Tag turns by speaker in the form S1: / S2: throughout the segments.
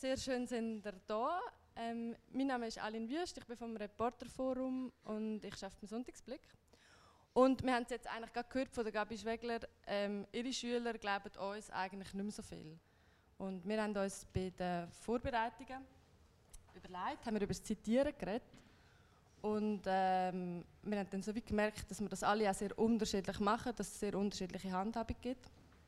S1: sehr schön sind ihr da. Mein Name ist Aline Wüst, ich bin vom Reporterforum und ich arbeite beim Sonntagsblick. Und wir haben es jetzt eigentlich gerade gehört von der Gabi Schwegler, ihre Schüler glauben uns eigentlich nicht mehr so viel. Und wir haben uns bei den Vorbereitungen überlegt, haben wir über das Zitieren geredet. Und wir haben dann so wie gemerkt, dass wir das alle auch sehr unterschiedlich machen, dass es sehr unterschiedliche Handhabung gibt.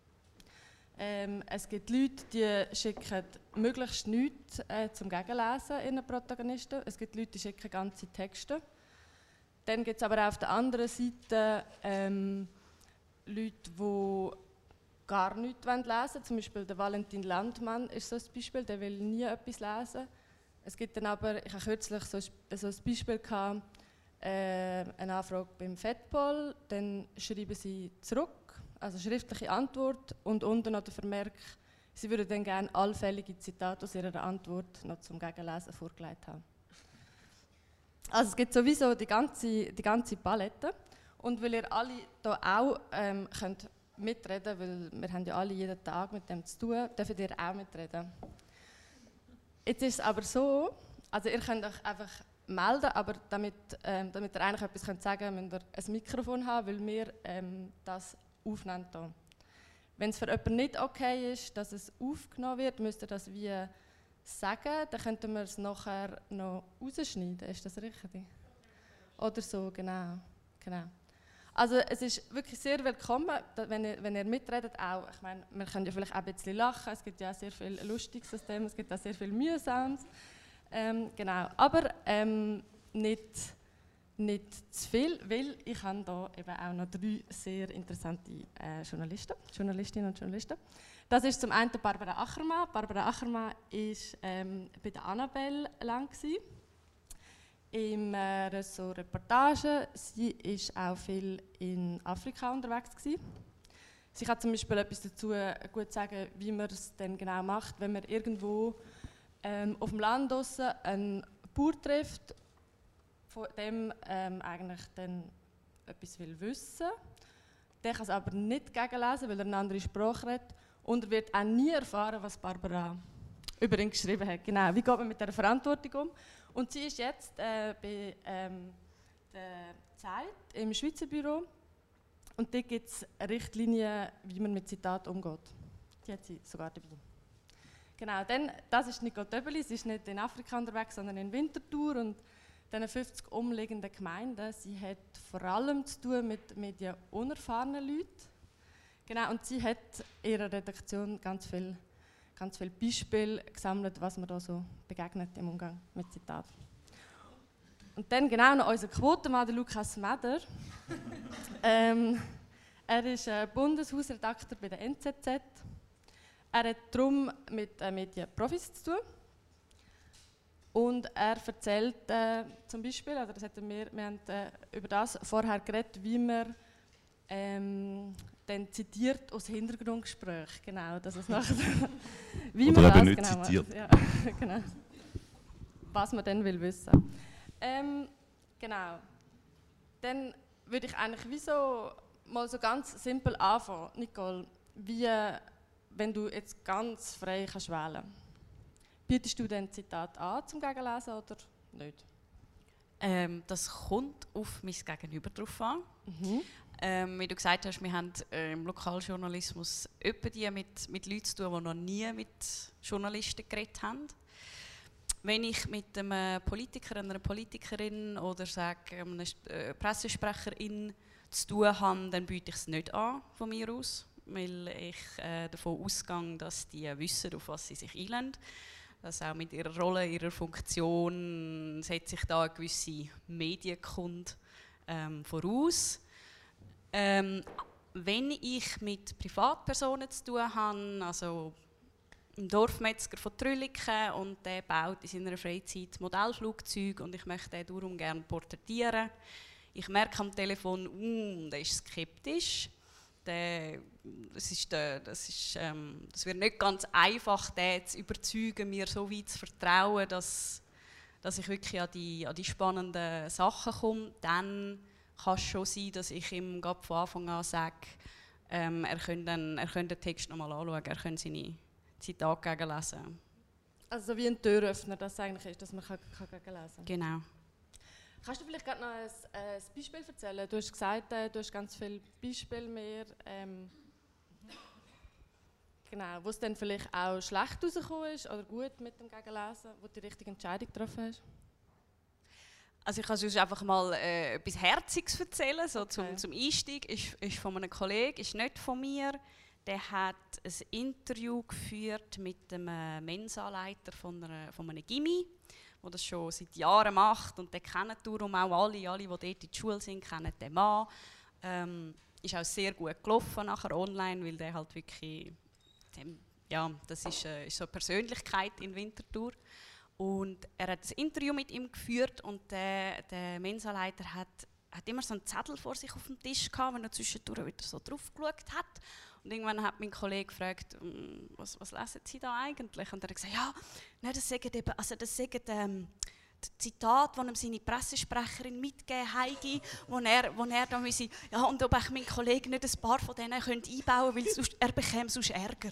S1: Es gibt Leute, die schicken möglichst nichts zum Gegenlesen in den Protagonisten. Es gibt Leute, die schicken ganze Texte. Dann gibt es aber auch auf der anderen Seite Leute, die gar nichts lesen wollen. Zum Beispiel der Valentin Landmann ist so ein Beispiel, der will nie etwas lesen. Es gibt dann aber, ich habe kürzlich so ein Beispiel gehabt, eine Anfrage beim FedPol, dann schreiben sie zurück, also schriftliche Antwort und unten noch der Vermerk, sie würden dann gerne allfällige Zitate aus ihrer Antwort noch zum Gegenlesen vorgelegt haben. Also es gibt sowieso die ganze Palette und weil ihr alle hier auch könnt mitreden, weil wir haben ja alle jeden Tag mit dem zu tun, dürft ihr auch mitreden. Jetzt ist es aber so, also ihr könnt euch einfach melden, aber damit ihr eigentlich etwas könnt sagen könnt, müsst ihr ein Mikrofon haben, weil wir das aufnehmen hier. Wenn es für jemanden nicht okay ist, dass es aufgenommen wird, müsst ihr das wie sagen, dann könnten wir es nachher noch rausschneiden, ist das richtig? Oder so, genau. Also es ist wirklich sehr willkommen, wenn ihr mitredet auch. Ich meine, wir können ja vielleicht auch ein bisschen lachen, es gibt ja auch sehr viel Lustiges aus dem, es gibt auch sehr viel Mühsames. Genau, aber nicht zu viel, weil ich habe hier eben auch noch 3 sehr interessante Journalistinnen und Journalisten. Das ist zum einen Barbara Achermann. Barbara Achermann war bei der Annabelle lang im Ressort Reportage. Sie war auch viel in Afrika unterwegs gewesen. Sie kann zum Beispiel etwas dazu gut sagen, wie man es dann genau macht, wenn man irgendwo auf dem Land draussen einen Bauer trifft, von dem eigentlich dann etwas will wissen. Der kann es aber nicht gegenlesen, weil er eine andere Sprache redet. Und er wird auch nie erfahren, was Barbara über ihn geschrieben hat. Genau, wie geht man mit dieser Verantwortung um? Und sie ist jetzt bei der Zeit im Schweizer Büro. Und dort gibt es Richtlinien, wie man mit Zitaten umgeht. Die hat sie sogar dabei. Genau, dann, das ist Nicole Döbeli. Sie ist nicht in Afrika unterwegs, sondern in Winterthur. Und diesen 50 umliegenden Gemeinden. Sie hat vor allem zu tun mit medienunerfahrenen Leuten. Genau, und sie hat in ihrer Redaktion ganz viele Beispiele gesammelt, was man da so begegnet im Umgang mit Zitaten. Und dann genau noch unser Quotenmann, der Lukas Meder. Er ist Bundeshausredakteur bei der NZZ. Er hat darum mit Medienprofis zu tun. Und er erzählt zum Beispiel, oder das hatten wir haben über das vorher geredet, wie man dann zitiert aus Hintergrundgesprächen, genau, dass es nachher, wie
S2: oder
S1: man das
S2: nicht
S1: genau
S2: zitiert.
S1: macht. Ja, genau. Was man dann will wissen. Genau. Dann würde ich eigentlich mal so ganz simpel anfangen, Nicole, wie wenn du jetzt ganz frei kannst wählen. Bietest du dann Zitat an zum Gegenlesen oder nicht?
S3: Das kommt auf mein Gegenüber drauf an. Wie du gesagt hast, wir haben im Lokaljournalismus etwa die mit Leuten zu tun, die noch nie mit Journalisten geredet haben. Wenn ich mit einem Politiker, einer Politikerin oder einer Pressesprecherin zu tun habe, dann biete ich es nicht an von mir aus, weil ich davon ausgehe, dass die wissen, auf was sie sich einlassen. Dass auch mit ihrer Rolle, ihrer Funktion setzt sich da eine gewisse Medienkunde voraus. Wenn ich mit Privatpersonen zu tun habe, also ein Dorfmetzger von Trülliken und der baut in seiner Freizeit Modellflugzeuge und ich möchte den darum gerne porträtieren. Ich merke am Telefon, der ist skeptisch. Das wird nicht ganz einfach, den zu überzeugen, mir so weit zu vertrauen, dass ich wirklich an die spannenden Sachen komme. Dann kann es schon sein, dass ich ihm von Anfang an sage, er könnte den Text nochmal anschauen, er könnte seine Zitate gegenlesen.
S1: Also so wie ein Türöffner, das eigentlich ist, dass man kann gegenlesen kann.
S3: Genau.
S1: Kannst du vielleicht gerade noch ein Beispiel erzählen? Du hast gesagt, du hast ganz viele Beispiele mehr, genau, wo es dann vielleicht auch schlecht rausgekommen ist oder gut mit dem Gegenlesen, wo du die richtige Entscheidung getroffen hast.
S3: Also ich kann sonst einfach mal etwas Herziges erzählen, so zum Einstieg. Ist von einem Kollegen, ist nicht von mir. Der hat ein Interview geführt mit dem Mensa-Leiter von einem Gymi, der das schon seit Jahren macht. Und den kennen darum auch alle, die dort in der Schule sind, kennen den Mann. Ist auch sehr gut gelaufen nachher online, weil der halt wirklich, das ist so eine Persönlichkeit in Winterthur. Und er hat ein Interview mit ihm geführt und der Mensa-Leiter hat immer so einen Zettel vor sich auf dem Tisch gehabt, wenn er zwischendurch wieder so drauf geschaut hat. Und irgendwann hat mein Kollege gefragt, was lesen Sie da eigentlich? Und er hat gesagt, das sagen Zitat, das ihm seine Pressesprecherin mitgegeben hat, wo er da müsse, und ob ich mein Kollege nicht ein paar von denen einbauen könnte, weil er bekäme sonst Ärger.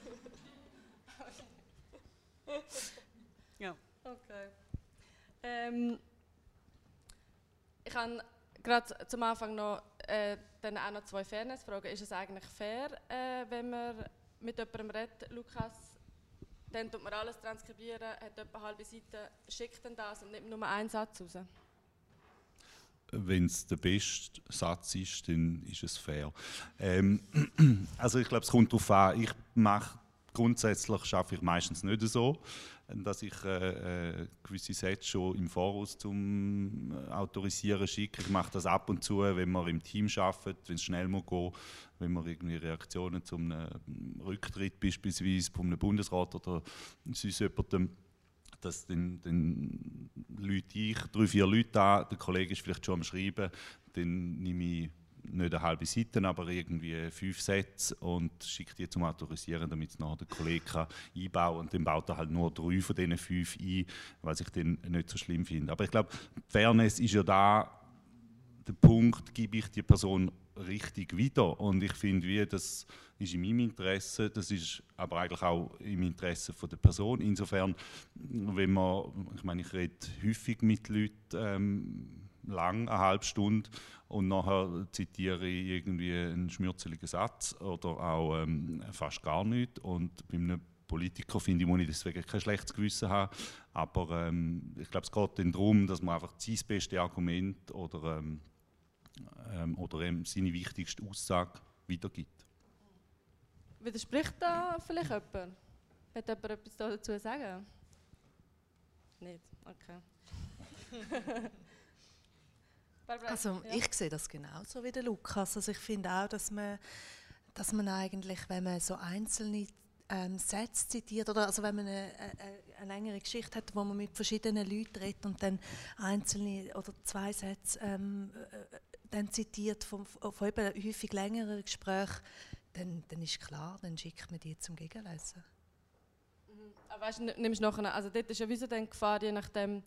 S3: Ja.
S1: Okay. Ich habe gerade zum Anfang noch, dann auch noch 2 Fairness-Fragen. Ist es eigentlich fair, wenn man mit jemandem redet, Lukas, dann tut man alles transkribieren, hat etwa eine halbe Seite, schickt dann das und nimmt nur einen Satz raus?
S2: Wenn es der beste Satz ist, dann ist es fair. Also ich glaube, es kommt darauf an. Grundsätzlich arbeite ich meistens nicht so, dass ich gewisse Sätze schon im Voraus zum Autorisieren schicke. Ich mache das ab und zu, wenn wir im Team arbeiten, wenn es schnell muss gehen, wenn wir irgendwie Reaktionen zum Rücktritt beispielsweise von einem Bundesrat oder sonst jemandem, dass dann Leute ich 3, 4 Leute an, der Kollege ist vielleicht schon am Schreiben, dann nehme ich nicht eine halbe Seite, aber irgendwie 5 Sätze und schicke die zum Autorisieren, damit es nachher der Kollege einbauen kann. Und dann baut er halt nur 3 von diesen 5 ein, was ich dann nicht so schlimm finde. Aber ich glaube, Fairness ist ja da, der Punkt, gebe ich die Person richtig wieder. Und ich finde, das ist in meinem Interesse, das ist aber eigentlich auch im Interesse von der Person. Insofern, ich rede häufig mit Leuten, lang, eine halbe Stunde, und nachher zitiere ich irgendwie einen schmürzeligen Satz oder auch fast gar nichts. Und bei einem Politiker finde ich, muss ich deswegen kein schlechtes Gewissen haben. Aber ich glaube, es geht dann darum, dass man einfach sein bestes Argument oder seine wichtigste Aussage wiedergibt.
S1: Widerspricht da vielleicht jemand? Hat jemand etwas dazu sagen? Nicht? Okay.
S4: Also ich sehe das genauso wie der Lukas. Also ich finde auch, dass man eigentlich, wenn man so einzelne Sätze zitiert, oder also wenn man eine längere Geschichte hat, wo man mit verschiedenen Leuten redet und dann einzelne oder 2 Sätze dann zitiert von eben häufig längeren Gesprächen, dann ist klar, dann schickt man die zum Gegenlesen.
S1: Aber weißt, nimmst nachher, also dort ist ja wieso dann Gefahr, je nachdem,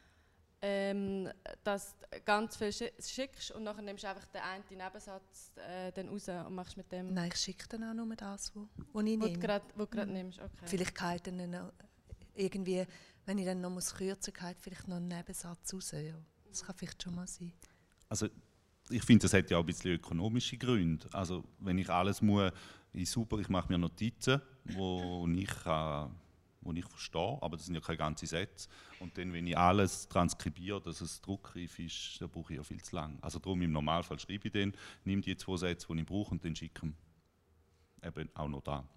S1: dass du ganz viel schickst und nachher nimmst du einfach den einen Nebensatz dann raus und machst mit dem...
S4: Nein, ich schicke dann auch nur das, was ich nehme.
S1: Wo du gerade nimmst, okay.
S4: Vielleicht geht dann irgendwie, wenn ich dann noch kürzen muss, geht vielleicht noch einen Nebensatz raus. Ja. Das kann vielleicht schon mal sein.
S2: Also ich finde, das hat ja auch ein bisschen ökonomische Gründe. Also wenn ich alles muss, ich mache mir Notizen, wo ich verstehe, aber das sind ja keine ganzen Sätze. Und dann, wenn ich alles transkribiere, dass es druckreif ist, dann brauche ich ja viel zu lang. Also darum im Normalfall schreibe ich dann, nehme die 2 Sätze, die ich brauche, und dann schicke ich eben auch noch da.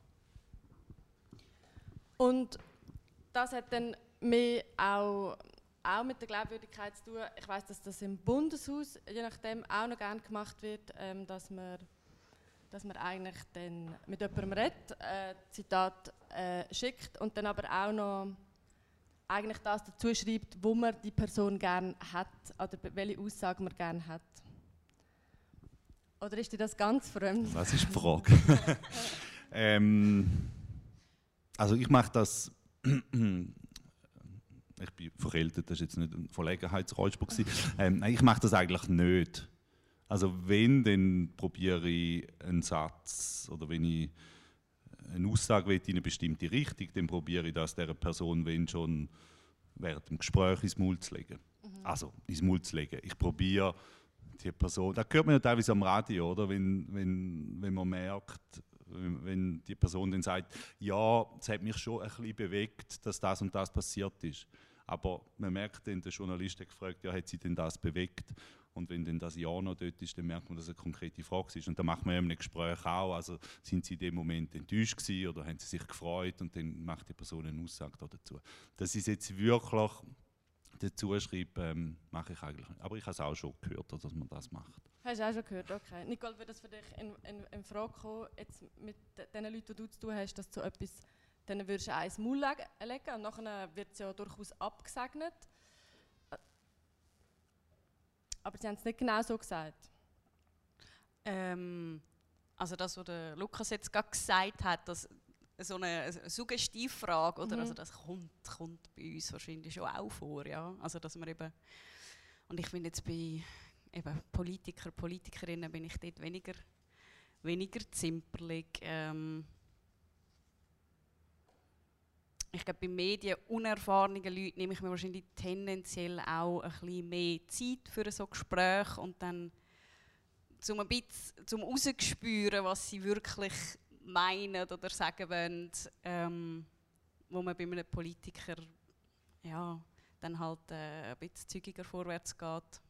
S1: Und das hat dann mehr auch mit der Glaubwürdigkeit zu tun. Ich weiss, dass das im Bundeshaus je nachdem auch noch gerne gemacht wird, dass man eigentlich dann mit jemandem redet, Zitat schickt und dann aber auch noch eigentlich das dazu schreibt, wo man die Person gerne hat oder welche Aussage man gerne hat. Oder ist dir das ganz fremd?
S2: Das ist die Frage. Also ich mache das... Ich bin verkältet, das war jetzt nicht ein Verlegenheitsräusper. Ich mache das eigentlich nicht. Also wenn, dann probiere ich einen Satz, oder wenn ich eine Aussage in eine bestimmte Richtung, dann probiere ich das dieser Person, wenn schon während dem Gespräch ins Maul zu legen. Also ins Maul zu legen. Ich probiere die Person, das hört man ja teilweise am Radio, oder? Wenn man merkt, wenn die Person dann sagt, ja, es hat mich schon ein bisschen bewegt, dass das und das passiert ist. Aber man merkt dann, der Journalist hat gefragt, ja, hat sie denn das bewegt? Und wenn dann das Ja noch dort ist, dann merkt man, dass es eine konkrete Frage ist. Und da macht man ja in einem Gespräch auch, also sind sie in dem Moment enttäuscht gewesen oder haben sie sich gefreut und dann macht die Person eine Aussage dazu. Das ist jetzt wirklich dazu schreiben, mache ich eigentlich nicht. Aber ich habe es auch schon gehört, dass man das macht.
S1: Hast du auch schon gehört, okay. Nicole, würde das für dich in Frage kommen, jetzt mit den Leuten, die du zu tun hast, dass du etwas, dann würdest du eins Maul legen und nachher wird es ja durchaus abgesegnet. Aber sie haben es nicht genau so gesagt.
S3: Also das, was der Lukas jetzt gerade gesagt hat, dass so eine Suggestivfrage, oder? Also das kommt bei uns wahrscheinlich schon auch vor, ja. Also dass man eben, und ich finde jetzt bei eben Politikerinnen bin ich dort weniger zimperlich. Ich glaube, bei Medien unerfahrenen Leuten nehme ich mir wahrscheinlich tendenziell auch ein bisschen mehr Zeit für so Gespräch und dann zum herauszuspüren, was sie wirklich meinen oder sagen wollen, wo man bei einem Politiker ja, dann halt ein bisschen zügiger vorwärts geht.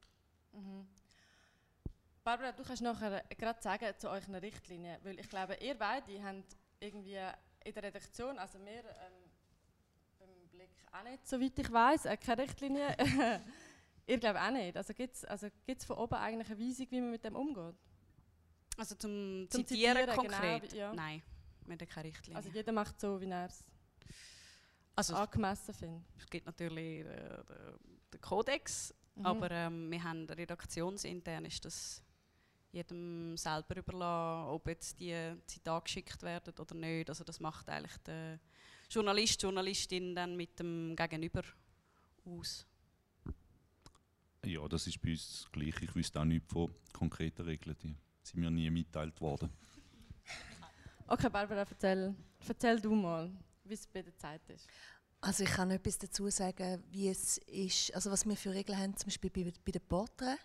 S1: Barbara, du kannst nachher gerade sagen zu euren Richtlinien, weil ich glaube, ihr beide habt irgendwie in der Redaktion, also wir beim Blick auch nicht, soweit ich weiss, keine Richtlinie. Ihr glaubt auch nicht. Also gibt's von oben eigentlich eine Weisung, wie man mit dem umgeht?
S3: Also zum Zitieren konkret?
S1: Genau, ja.
S3: Nein, wir haben keine Richtlinie.
S1: Also jeder macht so, wie er es angemessen findet.
S3: Es gibt natürlich den Kodex, aber wir haben redaktionsintern ist das jedem selber überlassen, ob jetzt die Zitate geschickt werden oder nicht. Also das macht eigentlich der Journalist, Journalistin dann mit dem Gegenüber aus.
S2: Ja, das ist bei uns gleich. Ich wüsste auch nichts von konkreten Regeln, die sind mir nie mitgeteilt worden.
S1: Okay, Barbara, erzähl du mal, wie es bei der Zeit ist.
S4: Also ich kann etwas dazu sagen, wie es ist, also was wir für Regeln haben, zum Beispiel bei den Porträts.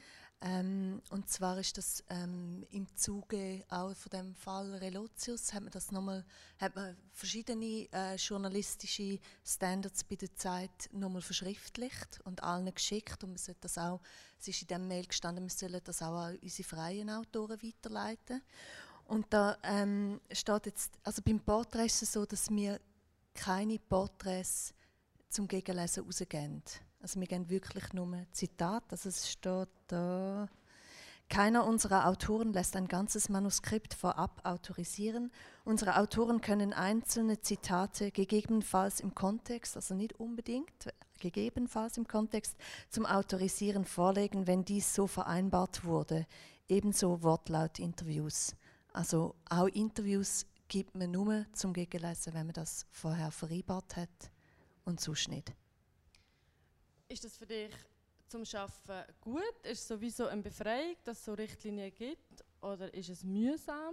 S4: Und zwar ist das im Zuge auch von dem Fall Relotius hat man verschiedene journalistische Standards bei der Zeit nochmal verschriftlicht und allen geschickt und man sollte das auch, es ist in dem Mail gestanden, wir sollen das auch an unsere freien Autoren weiterleiten. Und da steht jetzt, also beim Porträt ist es so, dass wir keine Porträts zum Gegenlesen rausgeben. Also wir geben wirklich nur Zitat. Also es steht da: Keiner unserer Autoren lässt ein ganzes Manuskript vorab autorisieren. Unsere Autoren können einzelne Zitate gegebenenfalls im Kontext, also nicht unbedingt, gegebenenfalls im Kontext zum Autorisieren vorlegen, wenn dies so vereinbart wurde. Ebenso Wortlaut-Interviews. Also auch Interviews gibt man nur zum Gegenlesen, wenn man das vorher vereinbart hat und sonst nicht.
S1: Ist das für dich zum Arbeiten gut? Ist es sowieso eine Befreiung, dass es so Richtlinien gibt? Oder ist es mühsam?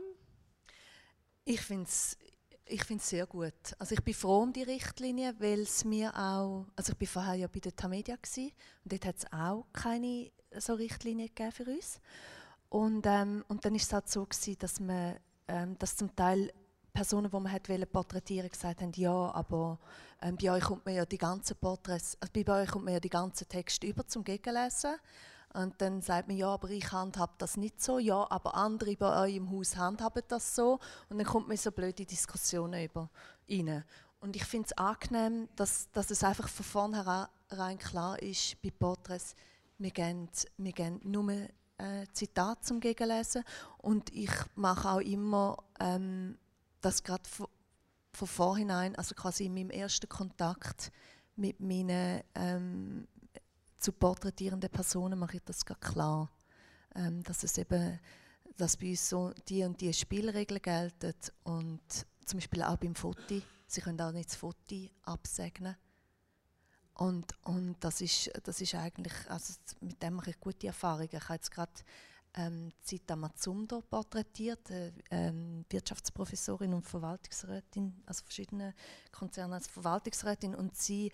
S4: Ich finde es sehr gut. Also ich bin froh um die Richtlinie, weil es mir auch... Also ich war vorher ja bei der Tamedia und dort hat es auch keine so Richtlinien gegeben für uns. Und dann war es halt so gewesen, dass zum Teil Personen, die man porträtieren wollte, gesagt haben, ja, aber bei euch kommt man ja die ganzen Porträts, bei euch kommt man ja die ganzen Texte über zum Gegenlesen. Und dann sagt man, ja, aber ich handhabe das nicht so, ja, aber andere bei euch im Haus handhaben das so. Und dann kommt man in so blöde Diskussionen rein. Und ich finde es angenehm, dass es einfach von vornherein klar ist, bei Porträts, wir geben nur Zitat zum Gegenlesen. Und ich mache auch immer das gerade von vorhinein, also quasi in meinem ersten Kontakt mit meinen zu porträtierenden Personen mache ich das gerade klar, dass bei uns so die und die Spielregeln gelten und zum Beispiel auch beim Foto, sie können auch nicht das Foto absegnen und das ist eigentlich, also mit dem mache ich gute Erfahrungen. Ich habe jetzt gerade Zita Mazumdar porträtiert, Wirtschaftsprofessorin und Verwaltungsrätin, also verschiedene Konzerne als Verwaltungsrätin, und sie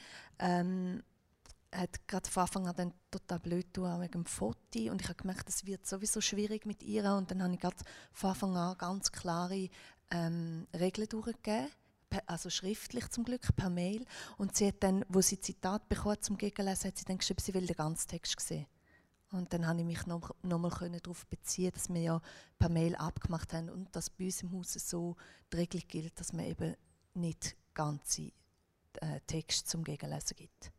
S4: hat gerade von Anfang an dann total blöd getan, auch wegen dem Foto, und ich habe gemerkt, es wird sowieso schwierig mit ihr, und dann habe ich gerade von Anfang an ganz klare Regeln durchgegeben, also schriftlich zum Glück, per Mail, und sie hat dann, wo sie Zitat bekommen zum Gegenlesen, hat sie dann geschrieben, sie will den ganzen Text sehen. Und dann konnte ich mich noch mal darauf beziehen, dass wir ja per Mail abgemacht haben und dass bei uns im Haus so die Regel gilt, dass man eben nicht ganze Texte zum Gegenlesen gibt.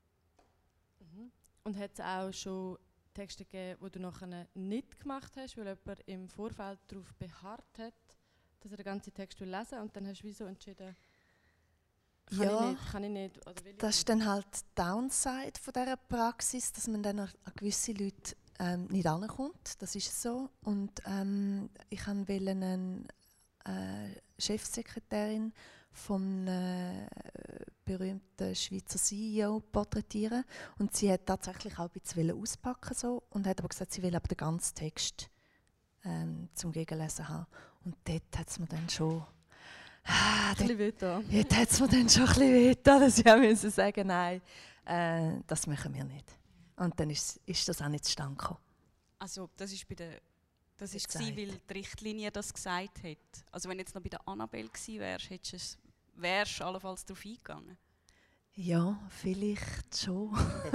S1: Und hat es auch schon Texte gegeben, die du nachher nicht gemacht hast, weil jemand im Vorfeld darauf beharrt hat, dass er den ganzen Text lesen will, und dann hast du wieso entschieden, kann ich nicht oder will ich
S4: das ist dann halt die Downside von dieser Praxis, dass man dann an gewisse Leute nicht herankommt. Das ist so. Und ich wollte eine Chefsekretärin vom berühmten Schweizer CEO porträtieren. Und sie hat tatsächlich auch ein bisschen auspacken so, und hat aber gesagt, sie will aber den ganzen Text zum Gegenlesen haben. Und dort hat es mir dann schon... Dort hat es mir dann schon ein bisschen wehgetan, dass ich auch sagen, nein, das machen wir nicht. Und dann ist das auch nicht zustande gekommen.
S3: Also das ist weil die Richtlinie das gesagt hat. Also wenn jetzt noch bei der Annabelle gewesen wärst du allenfalls darauf eingegangen?
S4: Ja, vielleicht schon.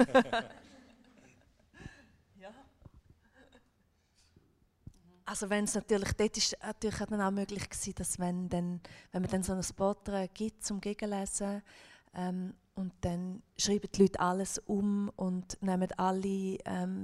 S4: Ja. Also wenn es natürlich, dort ist natürlich dann auch möglich gewesen, dass wenn man dann so ein Porträt gibt zum Gegenlesen, und dann schreiben die Leute alles um und nehmen alle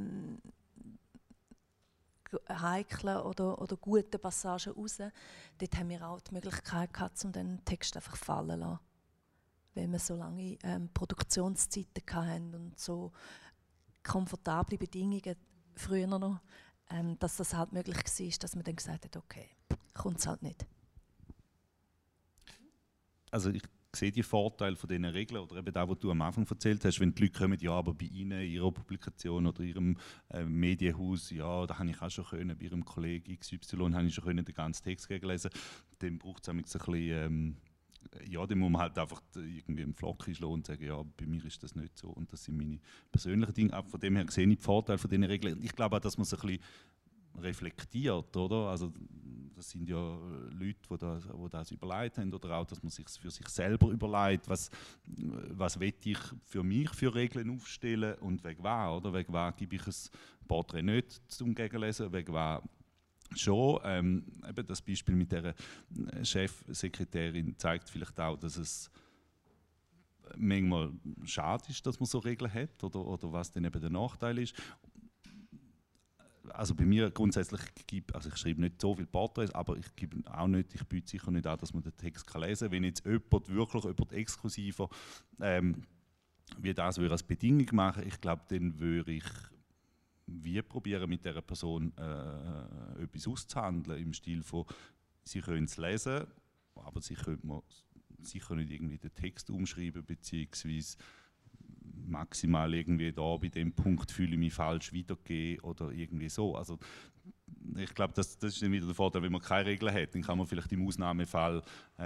S4: heiklen oder guten Passagen raus. Dort haben wir auch die Möglichkeit gehabt, um den Text einfach fallen zu lassen. Weil wir so lange Produktionszeiten hatten und so komfortable Bedingungen früher noch, dass das halt möglich war, dass man dann gesagt hat, okay, kommt es halt nicht.
S2: Also ich sehe die Vorteile von diesen Regeln, oder eben das, was du am Anfang erzählt hast, wenn die Leute kommen, ja, aber bei Ihnen, Ihrer Publikation oder Ihrem Medienhaus, ja, da habe ich auch schon können, bei Ihrem Kollegen XY habe ich schon können, den ganzen Text gegenlesen, dann braucht es ein bisschen, ja, dann muss man halt einfach irgendwie einen Flock schlagen und sagen, ja, bei mir ist das nicht so, und das sind meine persönlichen Dinge. Aber von dem her sehe ich die Vorteile von diesen Regeln. Ich glaube auch, dass man es ein bisschen reflektiert, oder? Also das sind ja Leute, die das überlegt haben, oder auch, dass man sich für sich selber überlegt, was will ich für mich für Regeln aufstellen und wegen was, oder? Wegen was gebe ich ein Porträt nicht zum Gegenlesen, wegen was schon. Eben das Beispiel mit der Chefsekretärin zeigt vielleicht auch, dass es manchmal schade ist, dass man so Regeln hat, oder was dann eben der Nachteil ist. Also bei mir grundsätzlich also ich schreibe nicht so viele Porträts, aber ich biete sicher nicht an, dass man den Text lesen kann. Wenn jetzt jemand exklusiver wie das würde als Bedingung machen, ich glaube, dann würde ich probieren, mit dieser Person etwas auszuhandeln, im Stil von, sie können es lesen, aber sie können sicher nicht irgendwie den Text umschreiben, beziehungsweise maximal irgendwie da bei dem Punkt fühle ich mich falsch wiedergeben oder irgendwie so. Also ich glaube, das ist dann wieder der Vorteil, wenn man keine Regeln hat, dann kann man vielleicht im Ausnahmefall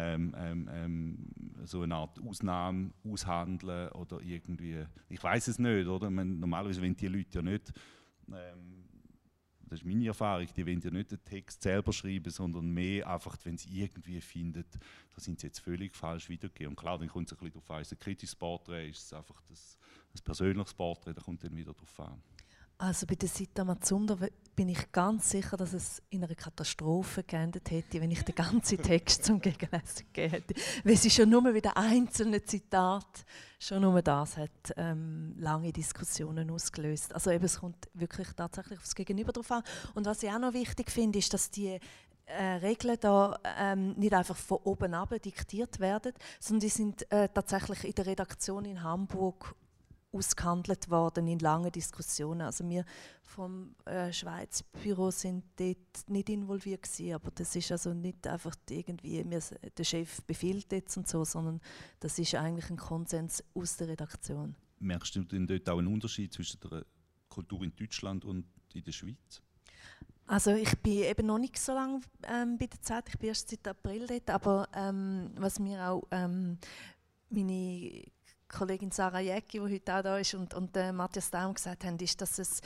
S2: so eine Art Ausnahme aushandeln oder irgendwie, ich weiß es nicht, oder? Normalerweise wollen die Leute ja nicht, das ist meine Erfahrung, die wollen ja nicht den Text selber schreiben, sondern mehr einfach, wenn sie irgendwie finden, da sind sie jetzt völlig falsch wiedergegeben. Und klar, dann kommt es ein bisschen darauf an, ist es ein kritisches Porträt, ist es einfach ein persönliches Porträt, da kommt dann wieder darauf an.
S4: Also bei der Zita Mazumdar bin ich ganz sicher, dass es in einer Katastrophe geendet hätte, wenn ich den ganzen Text zum Gegenlesen gegeben hätte. Weil sie schon nur wieder einzelne Zitate, schon nur das hat lange Diskussionen ausgelöst. Also eben, es kommt wirklich tatsächlich aufs Gegenüber drauf an. Und was ich auch noch wichtig finde, ist, dass die Regeln da nicht einfach von oben ab diktiert werden, sondern die sind tatsächlich in der Redaktion in Hamburg ausgehandelt worden in langen Diskussionen. Also wir vom Schweiz Büro sind dort nicht involviert gewesen, aber das ist also nicht einfach irgendwie, der Chef befiehlt jetzt und so, sondern das ist eigentlich ein Konsens aus der Redaktion.
S2: Merkst du denn dort auch einen Unterschied zwischen der Kultur in Deutschland und in der Schweiz?
S4: Also ich bin eben noch nicht so lange bei der Zeit, ich bin erst seit April dort, aber was mir auch meine Kollegin Sarah Jäcki, die heute auch da ist, und Matthias Daum gesagt haben, ist, dass es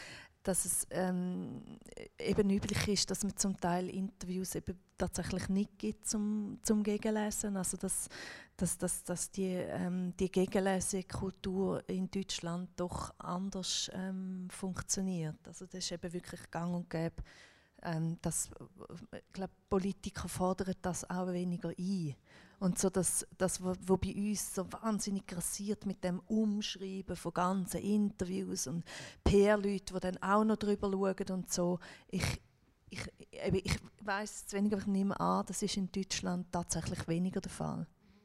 S4: eben üblich ist, dass man zum Teil Interviews eben tatsächlich nicht gibt zum Gegenlesen. Also dass die Gegenlesekultur in Deutschland doch anders funktioniert. Also das ist eben wirklich gang und gäbe. Ich glaube, Politiker fordern das auch weniger ein. Und so das wo bei uns so wahnsinnig grassiert mit dem Umschreiben von ganzen Interviews und PR-Leute, die dann auch noch drüber schauen und so. Ich weiss es weniger, aber ich nehme an, das ist in Deutschland tatsächlich weniger der Fall.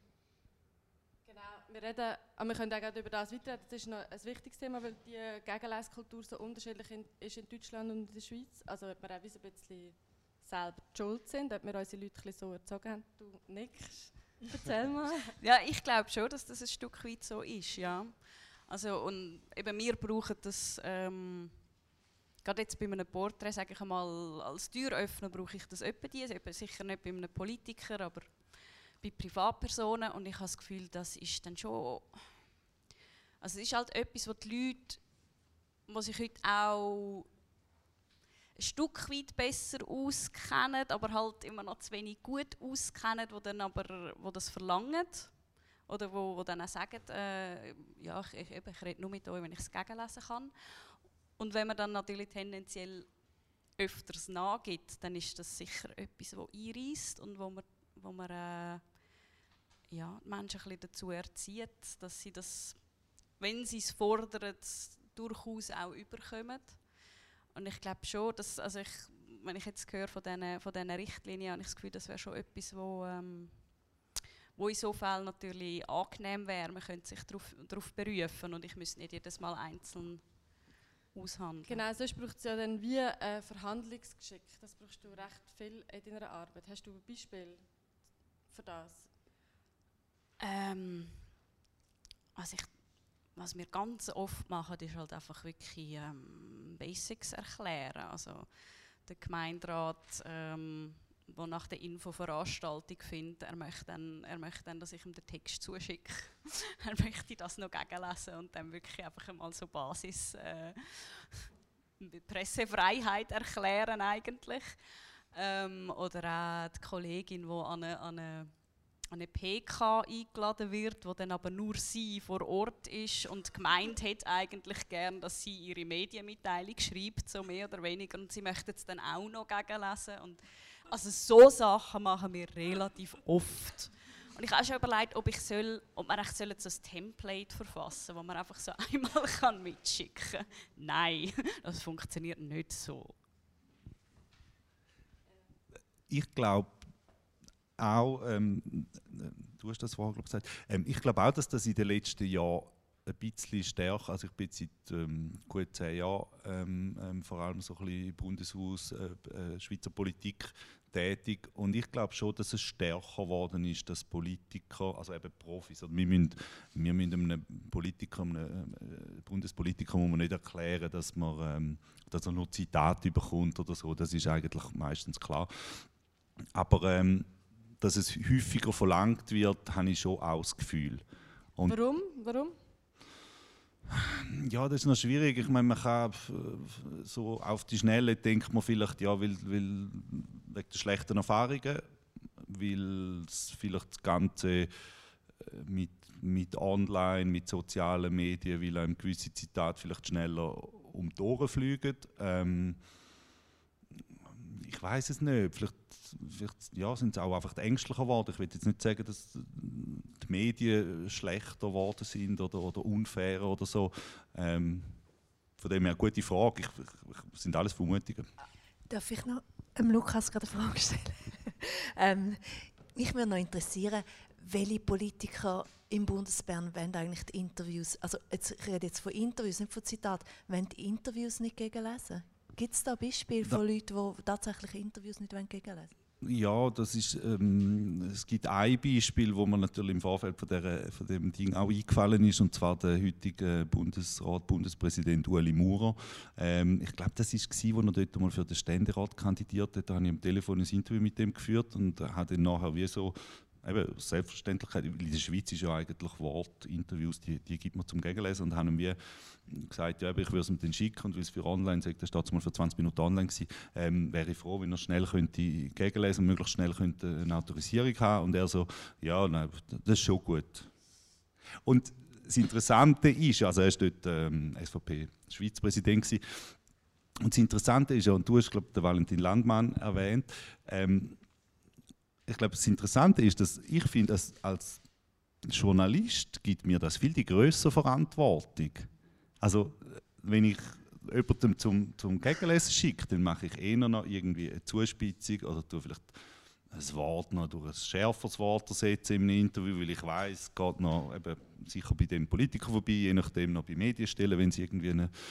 S1: Wir können auch über das weiterreden. Das ist noch ein wichtiges Thema, weil die Gegenlesekultur so unterschiedlich ist in Deutschland und in der Schweiz. Also ob wir auch ein bisschen selber schuld sind, ob wir unsere Leute so erzogen haben. Du nickst. Erzähl mal.
S3: Ja, ich glaube schon, dass das ein Stück weit so ist, ja. Also, und eben wir brauchen das, gerade jetzt bei einem Porträt, sage ich einmal, als Türöffner brauche ich das etwa sicher nicht bei einem Politiker, aber bei Privatpersonen, und ich habe das Gefühl, das ist dann schon, also es ist halt etwas, was die Leute, die sich heute auch ein Stück weit besser auskennen, aber halt immer noch zu wenig gut auskennen, wo das verlangen oder wo dann auch sagen, ja, ich rede nur mit euch, wenn ich es gegenlesen kann. Und wenn man dann natürlich tendenziell öfters nachgibt, dann ist das sicher etwas, das einreisst und wo man ja, die Menschen ein bisschen dazu erzieht, dass sie das, wenn sie es fordern, durchaus auch überkommen. Und ich glaube schon, dass, also wenn ich jetzt höre von diesen Richtlinien, habe ich das Gefühl, das wäre schon etwas, wo in so Fällen natürlich angenehm wäre. Man könnte sich darauf berufen und ich müsste nicht jedes Mal einzeln aushandeln.
S1: Genau, sonst braucht es ja dann wie ein Verhandlungsgeschick. Das brauchst du recht viel in deiner Arbeit. Hast du ein Beispiel für das?
S3: Also was wir ganz oft machen, ist halt einfach wirklich Basics erklären. Also der Gemeinderat, der nach der Infoveranstaltung findet, er möchte dann, dass ich ihm den Text zuschicke. Er möchte das noch gegenlesen und dann wirklich einfach einmal so Basis Pressefreiheit erklären eigentlich. Oder auch die Kollegin, die an eine PK eingeladen wird, wo dann aber nur sie vor Ort ist und gemeint hat eigentlich gern, dass sie ihre Medienmitteilung schreibt, so mehr oder weniger, und sie möchte es dann auch noch gegenlesen. Und also so Sachen machen wir relativ oft. Und ich habe auch schon überlegt, ob man echt so ein Template verfassen soll, wo man einfach so einmal mitschicken kann. Nein, das funktioniert nicht so.
S2: Ich glaube auch, du hast das vorher gesagt, ich glaube auch, dass das in den letzten Jahren ein bisschen stärker, also ich bin seit gut 10 Jahren vor allem so ein bisschen im Bundeshaus, Schweizer Politik tätig, und ich glaube schon, dass es stärker geworden ist, dass Politiker, also eben Profis, also wir müssen einem Politiker, einem Bundespolitiker, muss man nicht erklären, dass er nur Zitate bekommt oder so, das ist eigentlich meistens klar. Aber dass es häufiger verlangt wird, habe ich schon auch das Gefühl. Und
S1: Warum?
S2: Ja, das ist noch schwierig. Ich meine, man kann so auf die Schnelle denkt man vielleicht, ja, weil wegen der schlechten Erfahrungen, weil es vielleicht das Ganze mit Online, mit sozialen Medien, weil einem gewisse Zitate vielleicht schneller um die Ohren fliegen. Ich weiß es nicht. Vielleicht ja, sind sie auch einfach ängstlicher geworden. Ich will jetzt nicht sagen, dass die Medien schlechter geworden sind oder unfairer oder so. Von dem her eine gute Frage. Das sind alles Vermutungen.
S4: Darf ich noch Lukas gerade eine Frage stellen? Mich würde noch interessieren, welche Politiker im Bundesbern wollen eigentlich die Interviews, also ich rede jetzt von Interviews, nicht von Zitaten, wollen die Interviews nicht gegenlesen? Gibt es da Beispiele von Leuten, die tatsächlich Interviews nicht gegenlesen wollen?
S2: Ja, das ist, es gibt ein Beispiel, wo mir natürlich im Vorfeld von dem Ding auch eingefallen ist, und zwar der heutige Bundespräsident Ueli Maurer. Ich glaube, das war, als er dort mal für den Ständerat kandidiert hat. Da habe ich am Telefon ein Interview mit dem geführt und habe dann nachher wie so, eben Selbstverständlichkeit, in der Schweiz ist ja eigentlich Wortinterviews, die gibt man zum Gegenlesen, und haben mir gesagt, ja, ich würde es ihm dann schicken, und weil es für online sagt, da steht es mal für 20 Minuten online gewesen, wäre ich froh, wenn er schnell könnte gegenlesen und möglichst schnell könnte eine Autorisierung haben. Und er so, ja, nein, das ist schon gut. Und das Interessante ist, also er war dort SVP-Schweiz-Präsident gewesen, und das Interessante ist ja, und du hast, glaube ich, den Valentin Landmann erwähnt, ich glaube, das Interessante ist, dass ich finde, als Journalist gibt mir das viel die größere Verantwortung. Also, wenn ich jemandem zum Gegenlesen schicke, dann mache ich eher noch irgendwie eine Zuspitzung oder tue vielleicht ein Wort noch durch ein schärferes Wort ersetzen in einem Interview, weil ich weiss, es geht noch eben sicher bei dem Politiker vorbei, je nachdem noch bei Medienstellen, wenn es irgendwie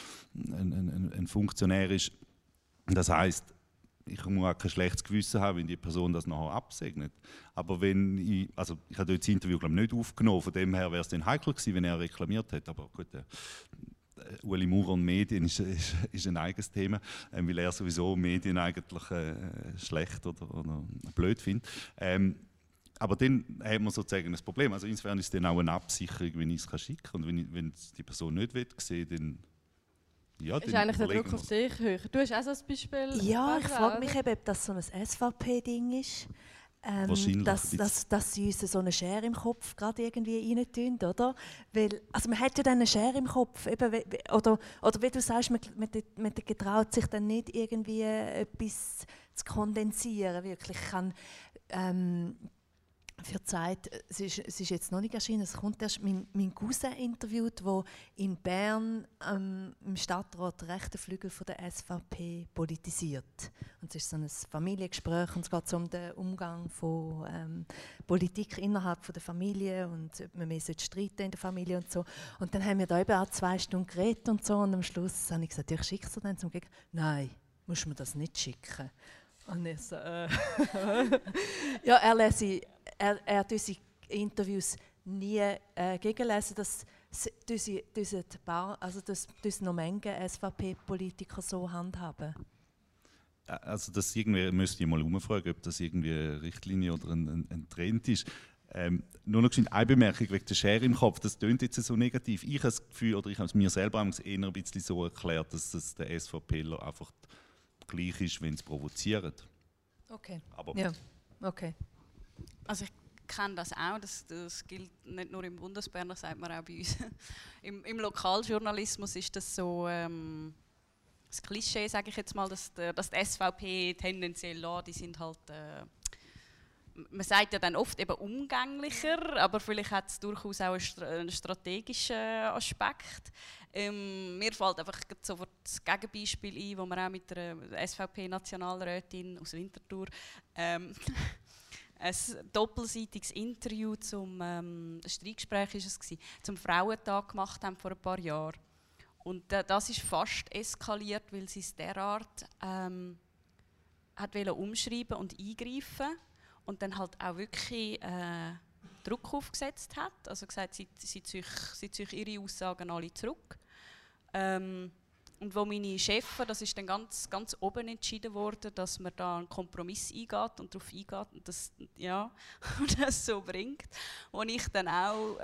S2: ein Funktionär ist. Das heisst, ich muss auch kein schlechtes Gewissen haben, wenn die Person das nachher absegnet. Aber wenn ich habe das Interview glaube ich, nicht aufgenommen, von dem her wäre es dann heikel gewesen, wenn er reklamiert hätte. Aber gut, Ueli Maurer und Medien ist ein eigenes Thema, weil er sowieso Medien eigentlich schlecht oder blöd findet. Aber dann hat man sozusagen ein Problem. Also insofern ist es dann auch eine Absicherung, wenn ich es schicken kann. Und wenn es die Person nicht sehen will, dann ja,
S1: ist eigentlich der Druck auf dich höher? Du hast auch so ein Beispiel.
S4: Ja, ich frage mich eben, ob das so ein SVP-Ding ist.
S2: Wahrscheinlich.
S4: Dass sie uns so eine Schere im Kopf gerade irgendwie reintun, oder? Weil, also man hat ja dann eine Schere im Kopf, eben, oder wie du sagst, man getraut sich dann nicht irgendwie etwas zu kondensieren, wirklich. Ich kann, für die Zeit, es ist jetzt noch nicht erschienen, es kommt erst, mein Cousin interviewt, der in Bern im Stadtrat rechten Flügel von der SVP politisiert. Und es ist so ein Familiengespräch und es geht so um den Umgang von Politik innerhalb von der Familie und ob man mehr streiten in der Familie und so. Und dann haben wir da eben auch 2 Stunden geredet und so, und am Schluss habe ich gesagt, ja, ich schicke es dir dann zum Gegen. Nein, musst du mir das nicht schicken. Und ich so, ja, er unsere Interviews nie gegenlesen, dass noch Menge SVP-Politiker so handhaben.
S2: Also das irgendwie müsste ich mal umfragen, ob das irgendwie eine Richtlinie oder ein Trend ist. Nur noch eine Bemerkung wegen der Schere im Kopf, das klingt jetzt so negativ. Ich habe das Gefühl, oder ich habe es mir selber eher ein bisschen so erklärt, dass es der SVPler einfach gleich ist, wenn es provoziert.
S4: Okay.
S2: Aber
S4: ja, okay.
S3: Also ich kenne das auch, das gilt nicht nur im Bundesbern, das sagt man auch bei uns. Im Lokaljournalismus ist das so das Klischee, sage ich jetzt mal, dass die SVP tendenziell, die sind halt, man sagt ja dann oft eben umgänglicher, aber vielleicht hat es durchaus auch einen strategischen Aspekt. Mir fällt einfach sofort das Gegenbeispiel ein, wo wir auch mit der SVP-Nationalrätin aus Winterthur ein doppelseitiges Interview zum Streitgespräch ist es gewesen, zum Frauentag gemacht haben vor ein paar Jahren. Und das ist fast eskaliert, weil sie es derart hat umschreiben und eingreifen und dann halt auch wirklich Druck aufgesetzt hat. Also gesagt, sie zieht ihre Aussagen alle zurück. Und wo meine Chefin, das ist dann ganz, ganz oben entschieden worden, dass man da einen Kompromiss eingeht und darauf eingeht und das, ja, und das so bringt. Wo ich dann auch,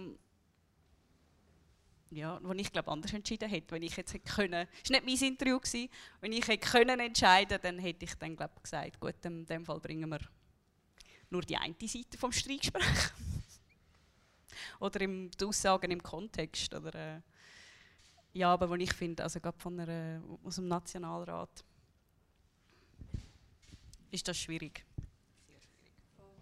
S3: wo ich glaube anders entschieden hätte, wenn ich jetzt hätte können, es war nicht mein Interview gewesen, wenn ich hätte können entscheiden, dann hätte ich dann glaube gesagt, gut, in dem Fall bringen wir nur die eine Seite vom Streitgespräch. Oder die Aussagen im Kontext, oder ja, aber was ich finde, also gerade aus dem Nationalrat, ist das schwierig. Sehr schwierig.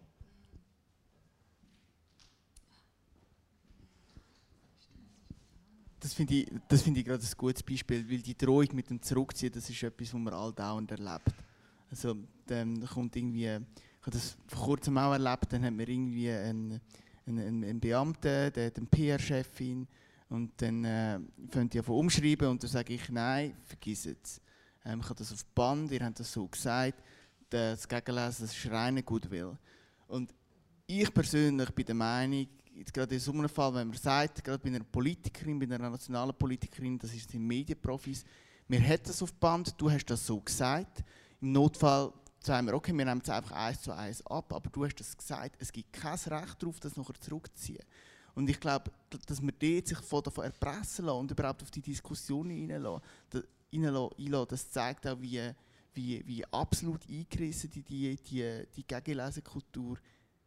S5: Das finde ich gerade ein gutes Beispiel, weil die Drohung mit dem Zurückziehen, das ist etwas, was man andauernd erlebt. Also dann kommt irgendwie, ich habe das vor kurzem auch erlebt, dann hat man irgendwie einen Beamten, der hat eine PR-Chefin, und dann fangen die an umschreiben und dann sage ich, nein, vergiss es. Ich habe das auf Band, ihr habt das so gesagt. das Gegenlesen, das ist reine Goodwill. Und ich persönlich bin der Meinung, jetzt gerade in so einem Fall, wenn man sagt, gerade bei einer Politikerin, bei einer nationalen Politikerin, das sind Medienprofis, wir hätten das auf Band, du hast das so gesagt. Im Notfall sagen wir, okay, wir nehmen es einfach 1:1 ab, aber du hast das gesagt, es gibt kein Recht darauf, das nachher zurückzuziehen. Und ich glaube, dass wir dort sich davon erpressen lassen und überhaupt auf die Diskussion einlassen, das zeigt auch, wie absolut eingerissen die Gegenlesekultur,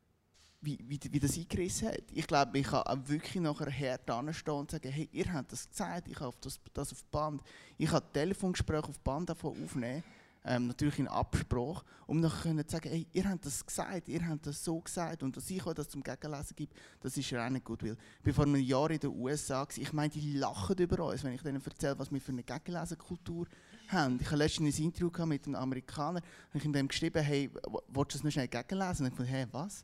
S5: wie das eingerissen hat. Ich glaube, ich kann auch wirklich nachher hart anstehen und sagen, hey, ihr habt das gesagt, ich habe das auf Band. Ich habe Telefongespräche auf Band aufnehmen, natürlich in Absprache, um nachher zu sagen, hey, ihr habt das gesagt, ihr habt das so gesagt und dass ich euch das zum Gegenlesen gebe, das ist rein Goodwill. Ich war vor einem Jahr in den USA, ich meine, die lachen über uns, wenn ich ihnen erzähle, was wir für eine Gegenlesekultur haben. Ich habe letztens ein Interview mit einem Amerikaner und ich habe ihm geschrieben, hey, willst du das noch schnell gegenlesen? Und ich dachte, hey, was?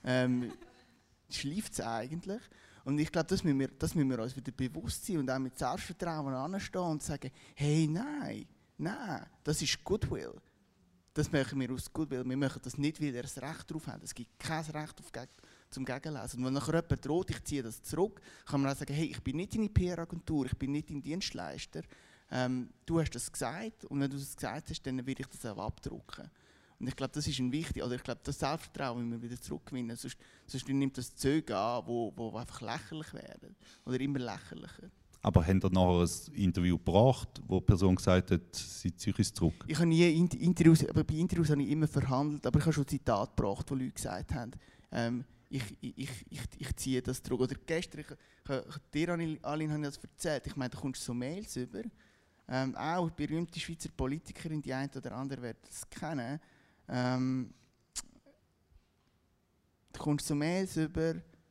S5: Schläft es eigentlich? Und ich glaube, das müssen wir uns wieder bewusst sein und auch mit Selbstvertrauen anstehen und sagen, hey, nein, das ist Goodwill. Das machen wir aus Goodwill. Wir machen das nicht, weil wir das Recht darauf haben. Es gibt kein Recht zum Gegenlesen. Und wenn nachher jemand droht, ich ziehe das zurück, kann man auch sagen, hey, ich bin nicht deine PR-Agentur, ich bin nicht dein Dienstleister. Du hast das gesagt und wenn du das gesagt hast, dann werde ich das auch abdrucken. Und ich glaube, das ist ein wichtig, oder ich glaube, das Selbstvertrauen müssen wir wieder zurückgewinnen. Sonst nimmt das Züge an, wo einfach lächerlich werden. Oder immer lächerlicher.
S2: Aber habt ihr nachher ein Interview gebracht, wo die Person gesagt hat, sie zieht es zurück?
S5: Ich habe nie Interviews, aber bei Interviews habe ich immer verhandelt, aber ich habe schon Zitate gebracht, wo Leute gesagt haben, ich ziehe das zurück. Oder gestern, dir, Aline, habe ich das erzählt, ich meine, da kommst du so Mails über, auch berühmte Schweizer Politikerin, die eine oder andere werden das kennen, da kommst du so Mails über,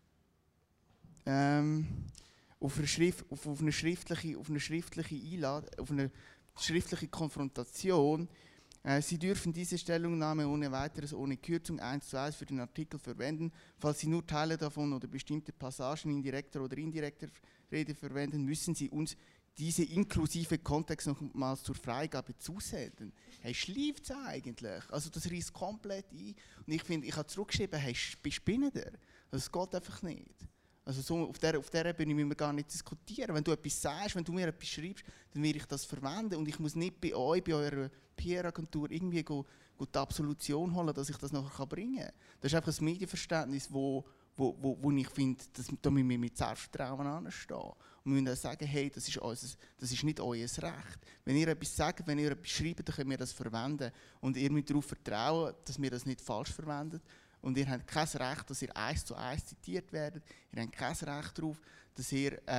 S5: auf eine schriftliche Einladung, auf eine schriftliche Konfrontation. Sie dürfen diese Stellungnahme ohne weiteres, ohne Kürzung 1:1 für den Artikel verwenden. Falls Sie nur Teile davon oder bestimmte Passagen in direkter oder indirekter Rede verwenden, müssen Sie uns diese inklusive Kontext nochmals zur Freigabe zusenden. Hey, schläft es eigentlich? Also das reißt komplett ein. Und ich finde, ich habe zurückgeschrieben, hey, spinnt ihr? Also es geht einfach nicht. Also so auf der Ebene müssen wir gar nicht diskutieren. Wenn du etwas sagst, wenn du mir etwas schreibst, dann werde ich das verwenden und ich muss nicht bei euch, bei eurer PR-Agentur irgendwie die Absolution holen, dass ich das nachher bringen kann. Das ist einfach ein Medienverständnis, wo ich finde, da müssen wir mit Selbstvertrauen anstehen. Und wir müssen sagen, hey, das ist nicht euer Recht. Wenn ihr etwas sagt, wenn ihr etwas schreibt, dann können wir das verwenden. Und ihr müsst darauf vertrauen, dass wir das nicht falsch verwenden. Und ihr habt kein Recht, dass ihr 1:1 zitiert werdet. Ihr habt kein Recht darauf, dass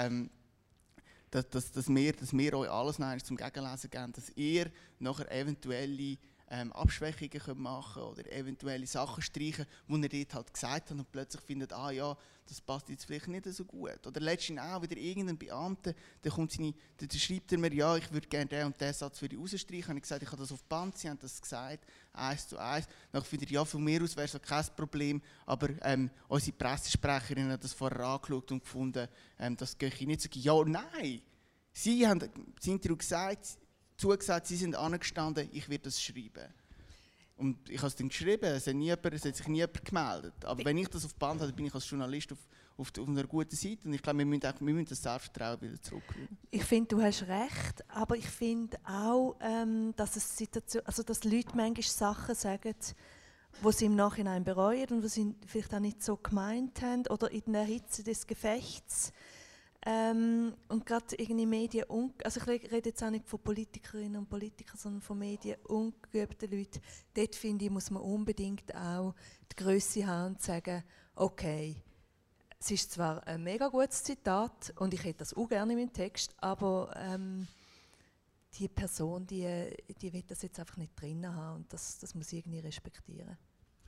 S5: wir euch alles zum Gegenlesen geben, dass ihr nachher eventuelle Abschwächungen machen könnt oder eventuelle Sachen streichen, die ihr dort halt gesagt habt und plötzlich findet, das passt jetzt vielleicht nicht so gut. Oder letztens auch wieder irgendein Beamter, der schreibt mir, ich würde gerne den und den Satz für die rausstreichen. Und ich gesagt, ich habe das auf Band, sie haben das gesagt, 1:1. Dann findet er, von mir aus wäre es kein Problem, aber unsere Pressesprecherin hat das vorher angeschaut und gefunden, das gehe ich nicht so. Ja, nein! Sie haben das Interview zugesagt, sie sind angestanden, ich werde das schreiben. Und ich habe es dann geschrieben, es hat sich nie jemand gemeldet. Aber wenn ich das auf Band habe, bin ich als Journalist auf einer guten Seite. Und ich glaube, wir müssen das Selbstvertrauen wieder zurückholen.
S4: Ich finde, du hast recht, aber ich finde auch, dass Leute manchmal Sachen sagen, die sie im Nachhinein bereuen und die sie vielleicht auch nicht so gemeint haben oder in der Hitze des Gefechts. Und gerade irgendwie Medien, also ich rede jetzt auch nicht von Politikerinnen und Politikern, sondern von Medien ungeübten Leuten. Dort finde ich, muss man unbedingt auch die Grösse haben und sagen, okay, es ist zwar ein mega gutes Zitat und ich hätte das auch gerne in meinem Text, aber die Person, die will das jetzt einfach nicht drin haben und das muss ich irgendwie respektieren.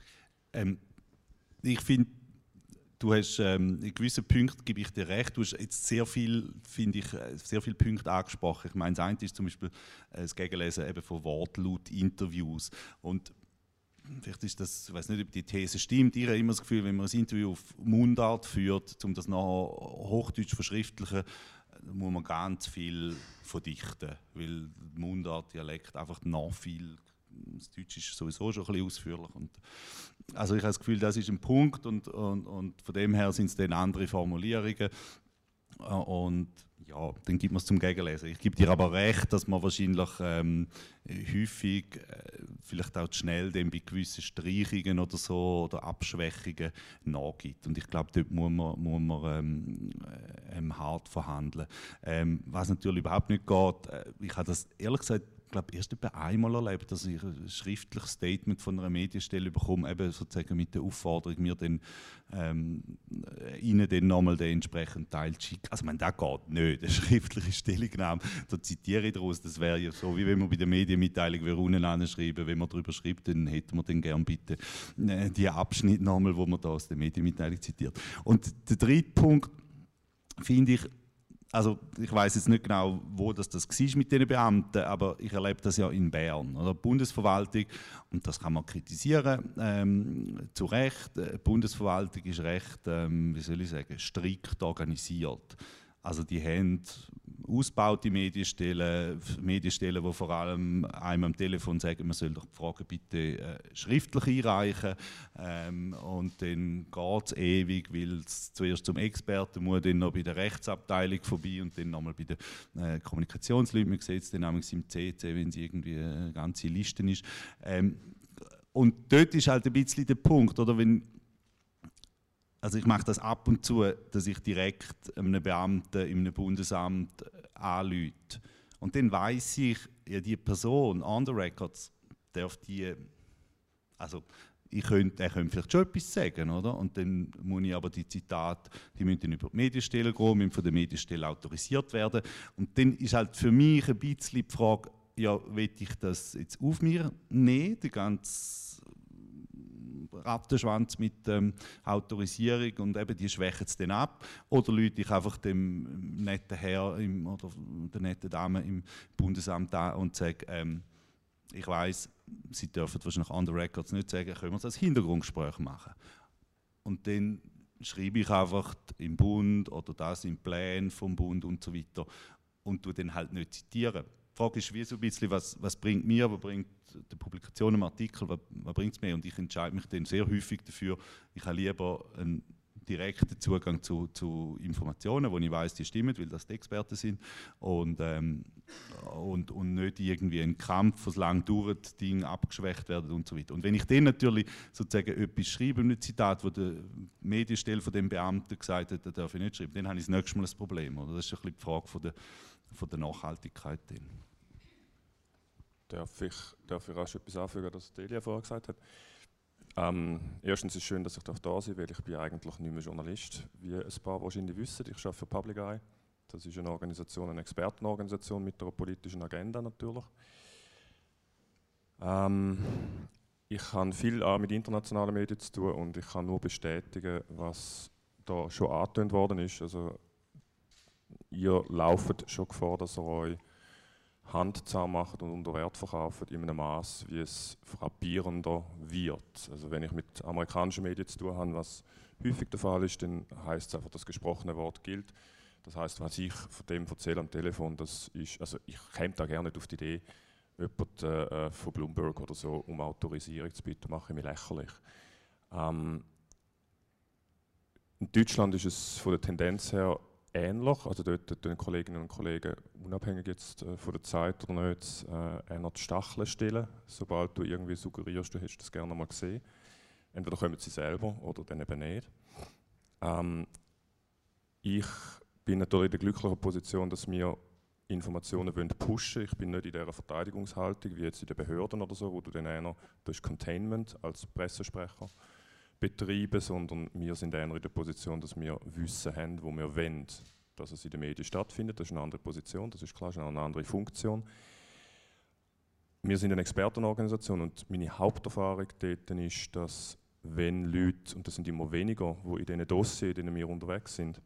S2: Ich finde, du hast in gewissen Punkten, gebe ich dir recht, du hast jetzt sehr viele Punkte angesprochen. Ich meine, das eine ist zum Beispiel das Gegenlesen eben von Wortlaut-Interviews. Und vielleicht ist das, ich weiß nicht, ob die These stimmt, ich habe immer das Gefühl, wenn man ein Interview auf Mundart führt, um das nachher Hochdeutsch verschriftlichen, muss man ganz viel verdichten, weil Mundart, Dialekt einfach noch viel das Deutsch ist sowieso schon ein bisschen ausführlich. Und also ich habe das Gefühl, das ist ein Punkt und von dem her sind es dann andere Formulierungen. Und ja, dann gibt man es zum Gegenlesen. Ich gebe dir aber recht, dass man wahrscheinlich häufig vielleicht auch zu schnell dann bei gewissen Streichungen oder so oder Abschwächungen nachgibt. Und ich glaube, dort muss man hart verhandeln. Was natürlich überhaupt nicht geht, ich habe das ehrlich gesagt, ich glaube, erst etwa einmal erlebt, dass ich ein schriftliches Statement von einer Medienstelle bekomme, eben sozusagen mit der Aufforderung, mir dann ihnen dann nochmal den entsprechenden Teil zu schicken. Also, das geht nicht, eine schriftliche Stellungnahme. Da zitiere ich daraus, das wäre ja so, wie wenn man bei der Medienmitteilung unten anschreiben, wenn man darüber schreibt, dann hätten wir dann gerne bitte die Abschnitte nochmal, wo man da aus der Medienmitteilung zitiert. Und der dritte Punkt, finde ich, also ich weiß jetzt nicht genau, wo das war mit den Beamten, aber ich erlebe das ja in Bern, oder? Die Bundesverwaltung, und das kann man kritisieren, zu Recht, die Bundesverwaltung ist recht, wie soll ich sagen, strikt organisiert. Also die haben ausgebaute Medienstellen, die vor allem einem am Telefon sagen, man soll doch die Fragen bitte schriftlich einreichen. Und dann geht es ewig, weil es zuerst zum Experten muss, dann noch bei der Rechtsabteilung vorbei und dann nochmal bei den Kommunikationsleuten. Man sieht es dann im CC, wenn es irgendwie eine ganze Liste ist. Und dort ist halt ein bisschen der Punkt, oder? Also ich mache das ab und zu, dass ich direkt einem Beamten in einem Bundesamt anrufe. Und dann weiss ich, ja, die Person on the records darf die, also er könnte vielleicht schon etwas sagen, oder? Und dann muss ich aber die Zitate, die müssen dann über die Medienstelle gehen, müssen von der Medienstelle autorisiert werden. Und dann ist halt für mich ein bisschen die Frage, ja, will ich das jetzt auf mir nehmen, die ganze Rattenschwanz mit Autorisierung und eben die schwächen es dann ab, oder lüte ich einfach dem netten Herr oder der netten Dame im Bundesamt an und sage, ich weiss, Sie dürfen wahrscheinlich on the records nicht sagen, können wir es als Hintergrundgespräch machen. Und dann schreibe ich einfach im Bund oder das im Plan vom Bund und so weiter und tue dann halt nicht zitieren. Die Frage ist wie so ein bisschen, was bringt mir, was bringt die Publikation im Artikel, was bringt es mir? Und ich entscheide mich dann sehr häufig dafür, ich habe lieber einen direkten Zugang zu Informationen, wo ich weiß, die stimmen, weil das die Experten sind und nicht irgendwie ein Kampf, was lang dauert, Dinge abgeschwächt werden und so weiter. Und wenn ich dann natürlich sozusagen etwas schreibe, ein Zitat, wo die Medienstelle von dem Beamten gesagt hat, da darf ich nicht schreiben, dann habe ich das nächste Mal ein Problem. Oder? Das ist ein bisschen die Frage von der Nachhaltigkeit.
S6: Darf ich auch etwas anfügen, das Delia vorher gesagt hat? Erstens ist es schön, dass ich da sein darf, weil ich bin eigentlich nicht mehr Journalist, wie ein paar wahrscheinlich wissen. Ich arbeite für Public Eye. Das ist eine Organisation, eine Expertenorganisation mit einer politischen Agenda natürlich. Ich habe viel auch mit internationalen Medien zu tun und ich kann nur bestätigen, was da schon angetönt worden ist. Also, ihr lauft schon Gefahr, dass ihr euch Hand zusammen macht und unter Wert verkauft in einem Maß, wie es frappierender wird. Also wenn ich mit amerikanischen Medien zu tun habe, was häufig der Fall ist, dann heisst es einfach, das gesprochene Wort gilt. Das heisst, was ich von dem erzähle am Telefon, das ist, also ich käme da gerne nicht auf die Idee, jemanden von Bloomberg oder so um Autorisierung zu bitten, mache ich mich lächerlich. In Deutschland ist es von der Tendenz her ähnlich, also dort den Kolleginnen und Kollegen, unabhängig jetzt von der Zeit oder nicht, eher die Stacheln stellen, sobald du irgendwie suggerierst, du hättest das gerne mal gesehen. Entweder kommen sie selber oder dann eben nicht. Ich bin natürlich in der glücklichen Position, dass wir Informationen pushen wollen. Ich bin nicht in dieser Verteidigungshaltung wie jetzt in den Behörden oder so, wo du dann eher durch Containment als Pressesprecher betreiben, sondern wir sind eher in der Position, dass wir Wissen haben, wo wir wollen, dass es in den Medien stattfindet. Das ist eine andere Position, das ist klar, das ist eine andere Funktion. Wir sind eine Expertenorganisation und meine Haupterfahrung dort ist, dass wenn Leute, und das sind immer weniger, die in diesen Dossiers, in denen wir unterwegs sind,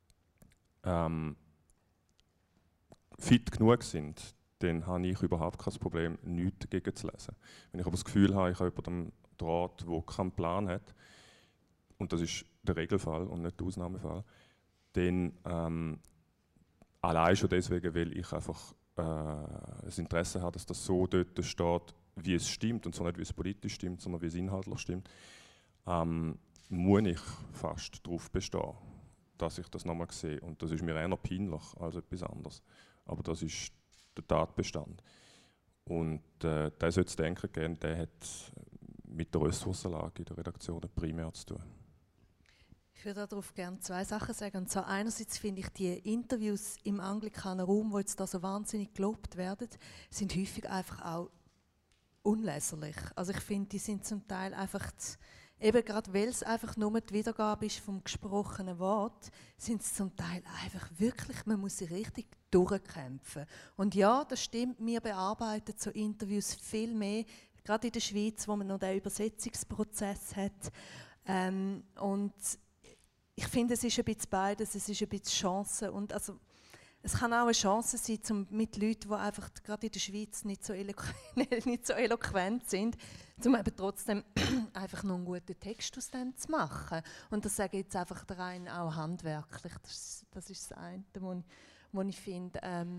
S6: fit genug sind, dann habe ich überhaupt kein Problem, nichts dagegen zu lesen. Wenn ich aber das Gefühl habe, ich habe jemanden Draht, der keinen Plan hat, und das ist der Regelfall und nicht der Ausnahmefall, dann allein schon deswegen, weil ich einfach das Interesse habe, dass das so dort steht, wie es stimmt, und zwar nicht, wie es politisch stimmt, sondern wie es inhaltlich stimmt, muss ich fast darauf bestehen, dass ich das nochmal sehe. Und das ist mir eher peinlich als etwas anderes. Aber das ist der Tatbestand. Und der sollte es denken geben, der hat mit der Ressourcenlage in der Redaktion primär zu tun.
S4: Ich würde darauf gerne zwei Sachen sagen. Und zwar einerseits finde ich, die Interviews im anglikanen Raum, die jetzt da so wahnsinnig gelobt werden, sind häufig einfach auch unleserlich. Also ich finde, die sind zum Teil einfach, eben gerade weil es einfach nur die Wiedergabe ist vom gesprochenen Wort, sind es zum Teil einfach wirklich, man muss sich richtig durchkämpfen. Und ja, das stimmt, wir bearbeiten so Interviews viel mehr, gerade in der Schweiz, wo man noch den Übersetzungsprozess hat. Und ich finde, es ist ein bisschen beides, es ist ein bisschen Chance und also es kann auch eine Chance sein, mit Leuten, die einfach gerade in der Schweiz nicht so eloquent sind, um eben trotzdem einfach noch einen guten Text aus dem zu machen. Und das sage ich jetzt einfach rein auch handwerklich. Das ist das eine, wo ich finde,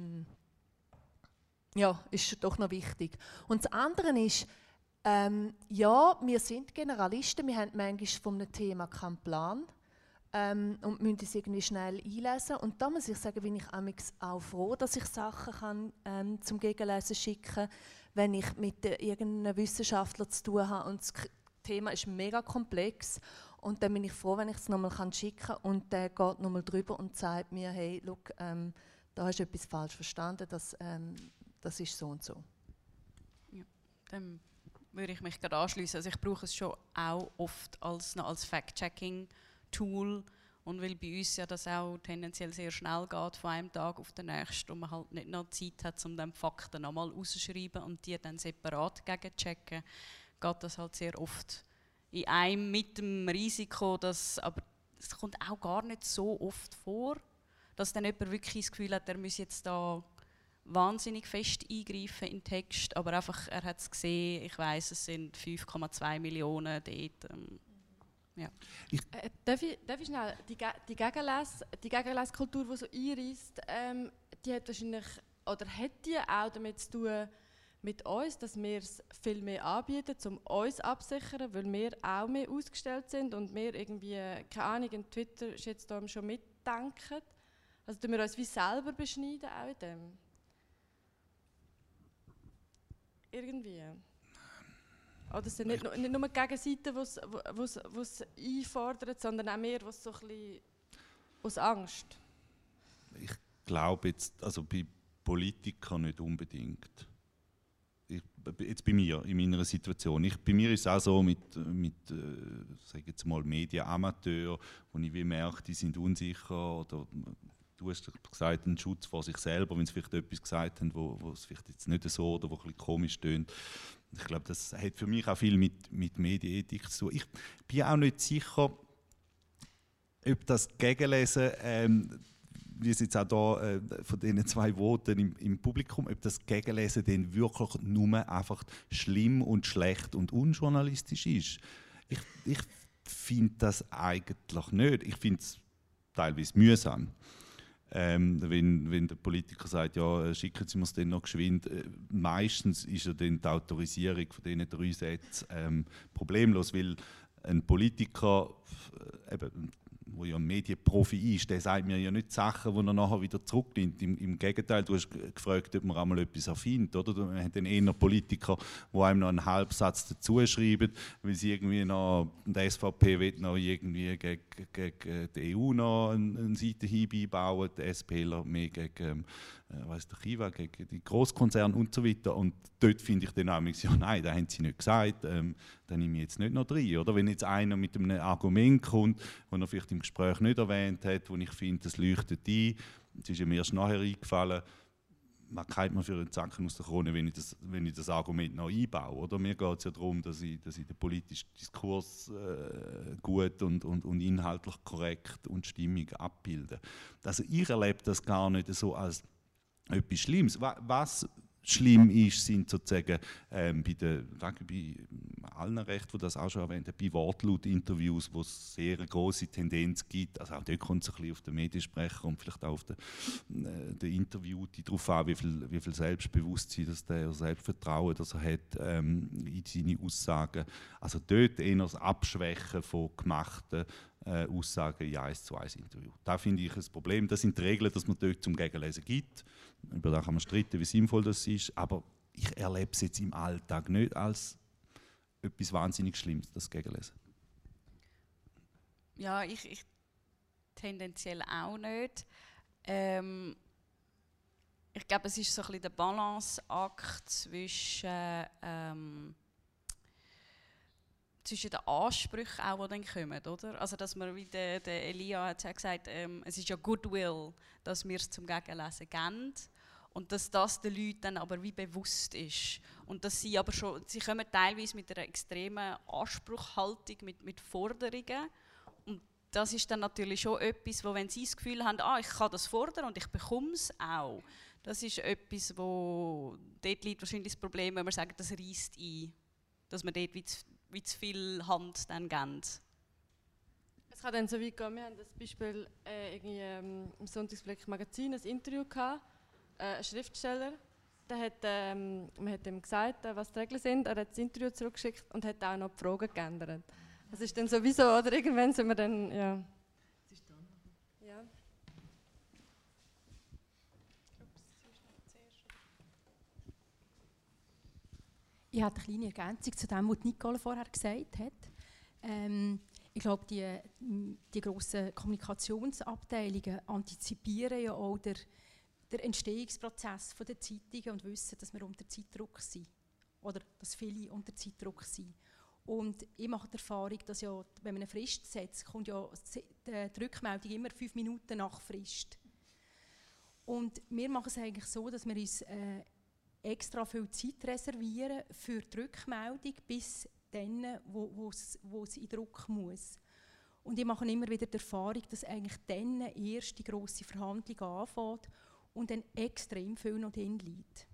S4: ja, ist doch noch wichtig. Und das andere ist, ja, wir sind Generalisten, wir haben manchmal von einem Thema keinen Plan. Und müssen uns irgendwie schnell einlesen. Und da muss ich sagen, bin ich auch froh, dass ich Sachen kann, zum Gegenlesen schicken kann, wenn ich mit irgendeinem Wissenschaftler zu tun habe und das Thema ist mega komplex. Und dann bin ich froh, wenn ich es nochmal schicken kann und der geht nochmal drüber und sagt mir, hey, look, da hast du etwas falsch verstanden, das ist so und so.
S3: Ja, dann würde ich mich gerade anschließen. Also ich brauche es schon auch oft als Fact-Checking-Tool und weil bei uns ja das auch tendenziell sehr schnell geht, von einem Tag auf den nächsten und man halt nicht noch Zeit hat, um die Fakten nochmal rauszuschreiben und die dann separat gegenchecken, geht das halt sehr oft in einem mit dem Risiko, aber es kommt auch gar nicht so oft vor, dass dann jemand wirklich das Gefühl hat, er muss jetzt da wahnsinnig fest eingreifen in den Text, aber einfach, er hat es gesehen, ich weiss, es sind 5,2 Millionen dort. Ja.
S1: Darf ich schnell, die Gegenleskultur, die so einreisst, die hat wahrscheinlich, oder hat die auch damit zu tun mit uns, dass wir es viel mehr anbieten, um uns abzusichern, weil wir auch mehr ausgestellt sind und wir irgendwie, keine Ahnung, in Twitter-Shitstorm schon mitdenken. Also tun wir uns wie selber beschneiden auch in dem. Irgendwie. Oder es sind nicht nur die Gegenseite, die es einfordert, sondern auch mehr, was so ein bisschen aus Angst.
S2: Ich glaube jetzt, also bei Politikern nicht unbedingt. Jetzt bei mir, in meiner Situation. Bei mir ist es auch so mit sage jetzt mal, Medienamateuren, wo ich wie merke, die sind unsicher oder du hast gesagt, ein Schutz vor sich selber, wenn sie vielleicht etwas gesagt haben, wo es vielleicht jetzt nicht so oder wo ein bisschen komisch tönt. Ich glaube, das hat für mich auch viel mit Medienethik zu tun. Ich bin auch nicht sicher, ob das Gegenlesen, wie es jetzt auch da von diesen zwei Voten im Publikum, ob das Gegenlesen dann wirklich nur einfach schlimm und schlecht und unjournalistisch ist. Ich finde das eigentlich nicht. Ich finde es teilweise mühsam. Wenn der Politiker sagt, ja, schicken Sie mir es dann noch geschwind, meistens ist ja dann die Autorisierung von diesen 3 Sätzen problemlos, weil ein Politiker, der ja ein Medienprofi ist, der sagt mir ja nicht Sachen, die er nachher wieder zurücknimmt. Im Gegenteil, du hast gefragt, ob man einmal etwas erfindet. Oder? Man hat dann eher Politiker, die einem noch einen Halbsatz dazu schreiben, weil sie irgendwie noch, die SVP will noch irgendwie gegen die EU noch eine Seitenhieb einbauen, die SPler mehr gegen Chiva, gegen die Grosskonzerne und so weiter. Und dort finde ich dann auch, ja nein, das haben sie nicht gesagt, dann nehme ich jetzt nicht noch rein. Oder wenn jetzt einer mit einem Argument kommt, das er vielleicht im Gespräch nicht erwähnt hat, wo ich finde, das leuchtet ein, es ist mir erst nachher eingefallen, man kann mir für einen Zacken aus der Krone, wenn ich das Argument noch einbaue. Oder? Mir geht es ja darum, dass ich den politischen Diskurs gut und inhaltlich korrekt und stimmig abbilde. Also ich erlebe das gar nicht so als etwas Schlimmes. Was schlimm ist, sind sozusagen bei allen recht, die das auch schon erwähnt haben, bei Wortlaut-Interviews, wo es sehr eine grosse Tendenz gibt, also auch dort kommt es ein bisschen auf den Mediensprecher und vielleicht auch auf den Interviewte drauf an, wie viel Selbstbewusstsein, dass der Selbstvertrauen, das er hat in seine Aussagen. Also dort eher das Abschwächen von gemachten Aussagen in 1:1 Interview. Da finde ich ein Problem. Das sind die Regeln, dass man dort zum Gegenlesen gibt. Über das kann man streiten, wie sinnvoll das ist, aber ich erlebe es jetzt im Alltag nicht als etwas wahnsinnig Schlimmes, das Gegenlesen.
S3: Ja, ich tendenziell auch nicht. Ich glaube, es ist so ein bisschen der Balanceakt zwischen den Ansprüchen, auch, die dann kommen, oder? Also, dass man, wie der Elia hat gesagt, es ist ja Goodwill, dass wir es zum Gegenlesen geben und dass das den Leuten dann aber wie bewusst ist und dass sie aber schon, sie kommen teilweise mit einer extremen Anspruchshaltung, mit Forderungen und das ist dann natürlich schon etwas, wo, wenn sie das Gefühl haben, ich kann das fordern und ich bekomme es auch, das ist etwas, wo dort liegt wahrscheinlich das Problem, wenn man sagt, das reisst ein, dass man dort wie zu viel Hand dann geben.
S1: Es kann dann so weit gehen, wir haben das Beispiel im Sonntagsblick Magazin ein Interview gehabt, ein Schriftsteller, man hat ihm gesagt, was die Regeln sind, er hat das Interview zurückgeschickt und hat auch noch die Fragen geändert. Das ist dann sowieso, oder irgendwann sind wir dann, ja. Ja.
S7: Ich habe eine kleine Ergänzung zu dem, was Nicole vorher gesagt hat. Ich glaube, die grossen Kommunikationsabteilungen antizipieren ja auch den Entstehungsprozess der Zeitungen und wissen, dass wir unter Zeitdruck sind. Oder dass viele unter Zeitdruck sind. Und ich mache die Erfahrung, dass ja, wenn man eine Frist setzt, kommt ja die Rückmeldung immer 5 Minuten nach Frist. Und wir machen es eigentlich so, dass wir uns extra viel Zeit reservieren für die Rückmeldung, bis dann, wo es in Druck muss. Und ich mache immer wieder die Erfahrung, dass eigentlich dann erst die grosse Verhandlung anfängt und dann extrem viel noch drin liegt.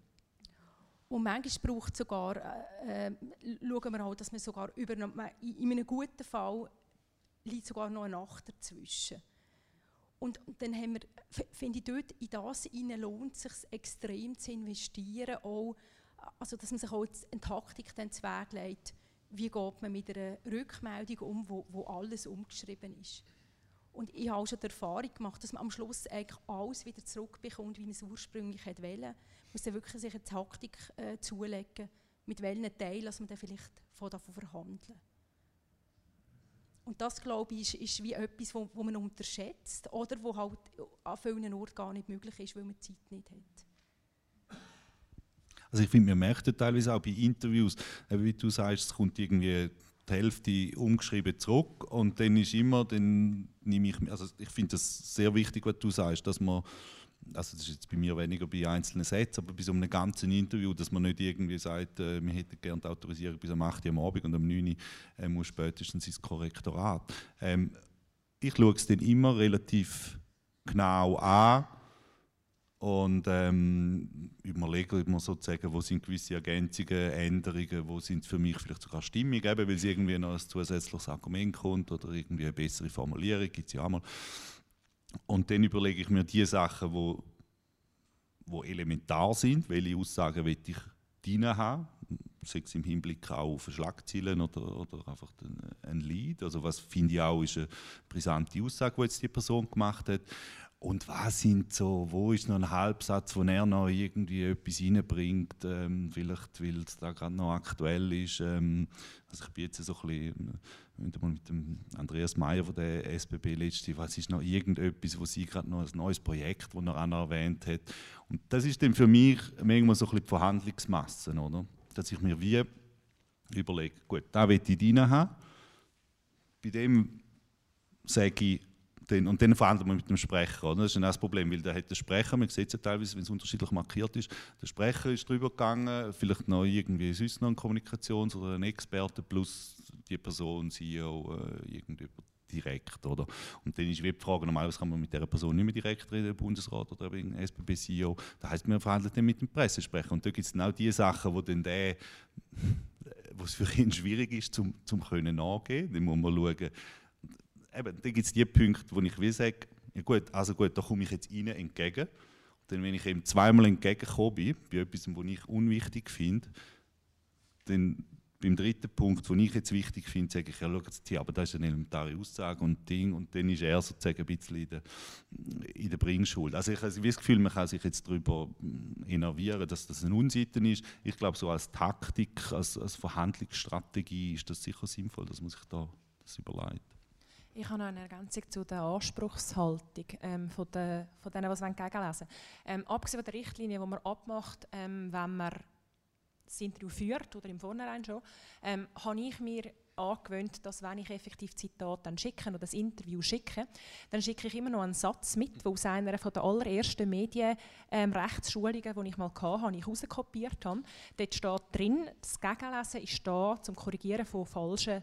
S7: Und manchmal braucht es sogar, schauen wir auch, dass man sogar in einem guten Fall liegt sogar noch eine Nacht dazwischen. Und dann haben wir, finde ich, dort in das hinein lohnt es sich extrem zu investieren, auch, also dass man sich auch eine Taktik dann zu Weg legt, wie geht man mit einer Rückmeldung um, wo alles umgeschrieben ist. Und ich habe auch schon die Erfahrung gemacht, dass man am Schluss eigentlich alles wieder zurückbekommt, wie man es ursprünglich wollte. Man muss dann wirklich sich eine Taktik zulegen, mit welchen Teilen man dann vielleicht davon verhandeln. Und das, glaube ich, ist wie etwas, wo man unterschätzt oder wo halt an vielen Orten gar nicht möglich ist, weil man die Zeit nicht hat.
S2: Also ich finde, man merkt ja teilweise auch bei Interviews, wie du sagst, es kommt irgendwie die Hälfte umgeschrieben zurück und dann ist immer, dann nehme ich, also ich finde das sehr wichtig, was du sagst, dass man, also das ist jetzt bei mir weniger bei einzelnen Sätzen, aber bei so einem ganzen Interview, dass man nicht irgendwie sagt, wir hätten gerne die Autorisierung bis am 8 Uhr am Abend und am 9 Uhr muss spätestens ins Korrektorat. Ich schaue es dann immer relativ genau an und überlege immer sozusagen, wo sind gewisse Ergänzungen, Änderungen, wo sind für mich vielleicht sogar stimmig, eben, weil es irgendwie noch ein zusätzliches Argument kommt oder irgendwie eine bessere Formulierung, gibt es ja auch mal. Und dann überlege ich mir die Sachen, wo elementar sind, welche Aussagen will ich drin haben, sei es im Hinblick auch auf Schlagzeilen oder einfach ein Lied. Also was finde ich auch ist eine brisante Aussage, die jetzt die Person gemacht hat. Und was sind so, wo ist noch ein Halbsatz, wo er noch irgendwie etwas reinbringt, vielleicht weil es da gerade noch aktuell ist. Also ich bin jetzt so ein bisschen mit dem Andreas Meier von der SBB letzte, was ist noch irgendetwas, wo sie gerade noch ein neues Projekt, das er auch noch erwähnt hat. Und das ist dann für mich manchmal so ein bisschen die Verhandlungsmasse, oder? Dass ich mir wie überlege, gut, da will ich drin haben, bei dem sage ich, und dann verhandelt man mit dem Sprecher. Oder? Das ist dann auch das Problem, weil der hat den Sprecher, man sieht es ja teilweise, wenn es unterschiedlich markiert ist, der Sprecher ist drüber gegangen, vielleicht noch irgendwie sonst noch ein Kommunikations- oder ein Experte plus die Person, CEO, irgendwie direkt. Oder? Und dann ist wie die Frage, normalerweise kann man mit dieser Person nicht mehr direkt reden, der Bundesrat oder ein SBB-CEO. Das heisst, man verhandelt dann mit dem Pressesprecher. Und da gibt es dann auch die Sachen, wo dann der wo es für ihn schwierig ist, zum können nachgehen. Dann muss man schauen. Eben, da gibt es die Punkte, wo ich will sagen, ja gut, da komme ich jetzt Ihnen entgegen. Und dann, wenn ich ihm zweimal entgegengekommen bin, bei etwas, was ich unwichtig finde, dann beim dritten Punkt, den ich jetzt wichtig finde, sage ich, ja, schau jetzt hier, aber das ist eine elementare Aussage und Ding, und dann ist er sozusagen ein bisschen in der Bringschuld. Also ich habe das Gefühl, man kann sich jetzt darüber innervieren, dass das eine Unseiten ist. Ich glaube, so als Taktik, als Verhandlungsstrategie ist das sicher sinnvoll, dass man sich das überlegt.
S8: Ich habe noch eine Ergänzung zu der Anspruchshaltung von denen, die gegenlesen wollen. Abgesehen von der Richtlinie, die man abmacht, wenn man das Interview führt oder im Vornherein schon, habe ich mir angewöhnt, dass wenn ich effektiv Zitate dann schicke oder das Interview schicke, dann schicke ich immer noch einen Satz mit, der aus einer der allerersten Medienrechtsschulungen, die ich mal hatte, ich rauskopiert habe. Dort steht drin, das Gegenlesen ist da zum Korrigieren von falschen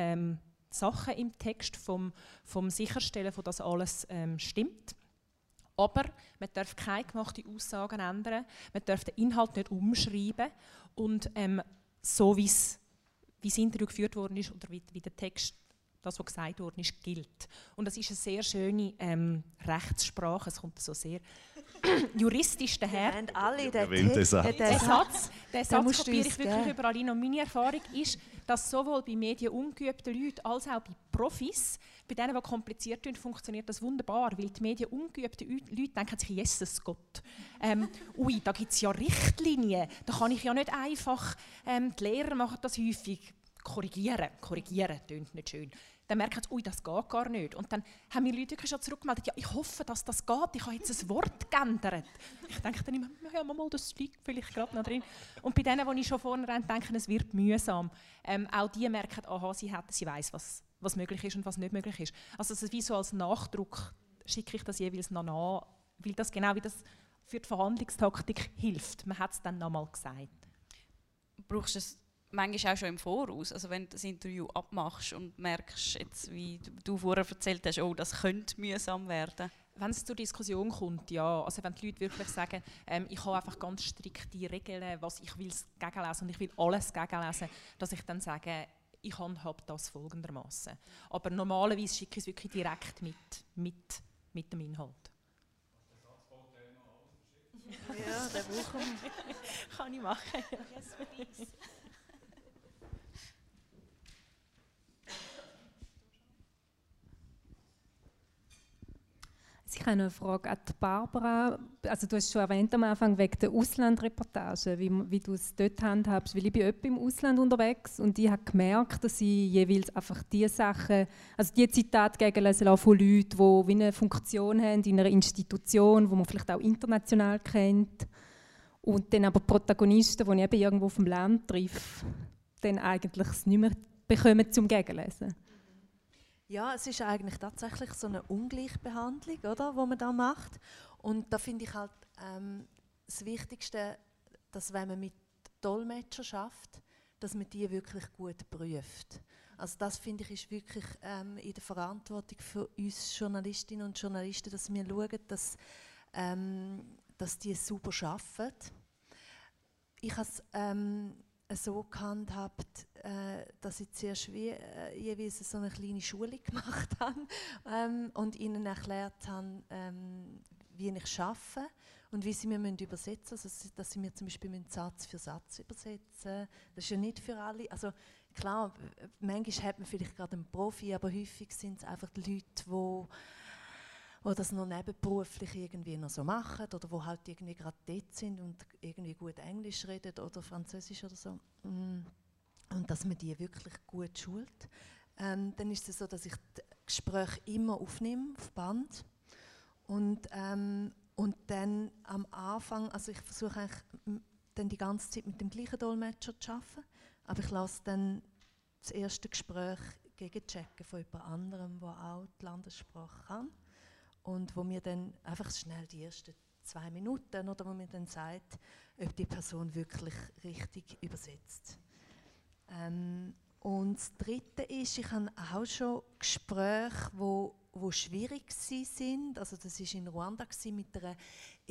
S8: Sachen im Text, vom Sicherstellen, dass alles stimmt. Aber man darf keine gemachten Aussagen ändern, man darf den Inhalt nicht umschreiben und so wie das Interview geführt worden ist oder wie der Text, das, was gesagt worden ist, gilt. Und das ist eine sehr schöne Rechtssprache, es kommt so sehr juristisch daher.
S4: Und alle
S2: Den
S8: Satz kopiere ich wirklich überall hin. Und meine Erfahrung ist, dass sowohl bei medienungeübten Leuten als auch bei Profis, bei denen, die kompliziert sind, funktioniert das wunderbar, weil die medienungeübten Leute denken sich, Jesus Gott, ui, da gibt es ja Richtlinien, da kann ich ja nicht einfach, die Lehrer machen das häufig, korrigieren tönt nicht schön. Dann merken sie, ui, das geht gar nicht. Und dann haben mir Leute wirklich schon zurückgemeldet, ja, ich hoffe, dass das geht, ich habe jetzt ein Wort geändert. Ich denke dann immer, ja, mal, das liegt vielleicht gerade noch drin. Und bei denen, die ich schon vornherein denke, es wird mühsam, auch die merken, aha, sie weiss, was möglich ist und was nicht möglich ist. Also wie so als Nachdruck schicke ich das jeweils noch nach, weil das genau wie das für die Verhandlungstaktik hilft. Man hat es dann noch mal gesagt.
S3: Brauchst du es manchmal auch schon im Voraus, also wenn du das Interview abmachst und merkst, jetzt, wie du vorher erzählt hast, oh, das könnte mühsam werden?
S8: Wenn es zur Diskussion kommt, ja. Also wenn die Leute wirklich sagen, ich habe einfach ganz strikte Regeln, was ich will gegenlesen und ich will alles gegenlesen, dass ich dann sage, ich handhabe das folgendermaßen. Aber normalerweise schicke ich es wirklich direkt mit dem Inhalt.
S4: Ja, den brauchen wir.
S8: Kann ich machen.
S4: Yes, please.
S7: Ich habe eine Frage an die Barbara. Also du hast schon erwähnt am Anfang wegen der Auslandreportage, wie du es dort handhabst. Weil ich bin öppe im Ausland unterwegs und ich habe gemerkt, dass ich jeweils einfach die Sachen, also die Zitate gegenlesen lasse von Leuten, die wie eine Funktion haben in einer Institution, die man vielleicht auch international kennt. Und dann aber Protagonisten, die ich eben irgendwo auf dem Land treffe, dann eigentlich es nicht mehr bekommen zum Gegenlesen.
S4: Ja, es ist eigentlich tatsächlich so eine Ungleichbehandlung, oder, die man da macht. Und da finde ich halt das Wichtigste, dass wenn man mit Dolmetschern schafft, dass man die wirklich gut prüft. Also das finde ich ist wirklich in der Verantwortung für uns Journalistinnen und Journalisten, dass wir schauen, dass die super arbeiten. Ich habe es so gehandhabt, dass ich zuerst jeweils so eine kleine Schulung gemacht habe und ihnen erklärt habe, wie ich arbeite und wie sie mir übersetzen müssen. Also, dass sie mir zum Beispiel Satz für Satz übersetzen. Das ist ja nicht für alle. Also klar, manchmal hat man vielleicht gerade einen Profi, aber häufig sind es einfach die Leute, die das noch nebenberuflich irgendwie noch so machen oder wo halt irgendwie gerade dort sind und irgendwie gut Englisch reden oder Französisch oder so. Und dass man die wirklich gut schult. Dann ist es so, dass ich das Gespräch immer aufnehme auf Band und dann am Anfang, also ich versuche eigentlich dann die ganze Zeit mit dem gleichen Dolmetscher zu arbeiten, aber ich lasse dann das erste Gespräch gegenchecken von jemand anderem, der auch die Landessprache kann. Und wo mir dann einfach schnell die ersten 2 Minuten oder wo mir dann sagt, ob die Person wirklich richtig übersetzt. Und das Dritte ist, ich habe auch schon Gespräche, wo schwierig sind. Also das war in Ruanda mit einer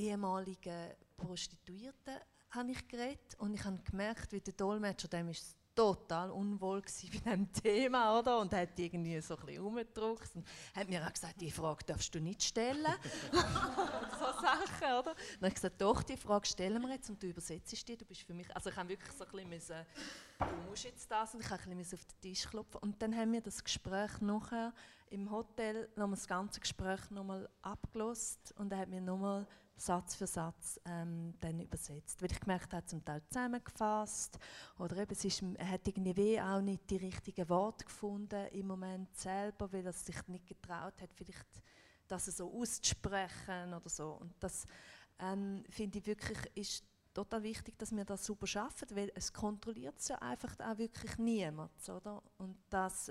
S4: ehemaligen Prostituierten, habe ich geredet. Und ich habe gemerkt, wie der Dolmetscher, dem ist total unwohl bei diesem Thema, oder? Und hat irgendwie so ein bisschen rumgedruckt und hat mir auch gesagt, die Frage darfst du nicht stellen. So Sachen, oder? Dann habe ich gesagt, doch, die Frage stellen wir jetzt und du übersetzt die, du bist für mich, also ich habe wirklich so ein bisschen du musst jetzt das, und ich habe ein bisschen auf den Tisch klopfen. Und dann haben wir das Gespräch nachher im Hotel, nochmal das ganze Gespräch nochmal abgelost und er hat mir nochmal Satz für Satz dann übersetzt. Weil ich gemerkt habe, er hat zum Teil zusammengefasst oder eben, er hat irgendwie auch nicht die richtigen Worte gefunden im Moment selber, weil er sich nicht getraut hat, vielleicht das so auszusprechen oder so. Und das finde ich wirklich ist total wichtig, dass wir das super schaffen, weil es kontrolliert es ja einfach auch wirklich niemand, oder? Und das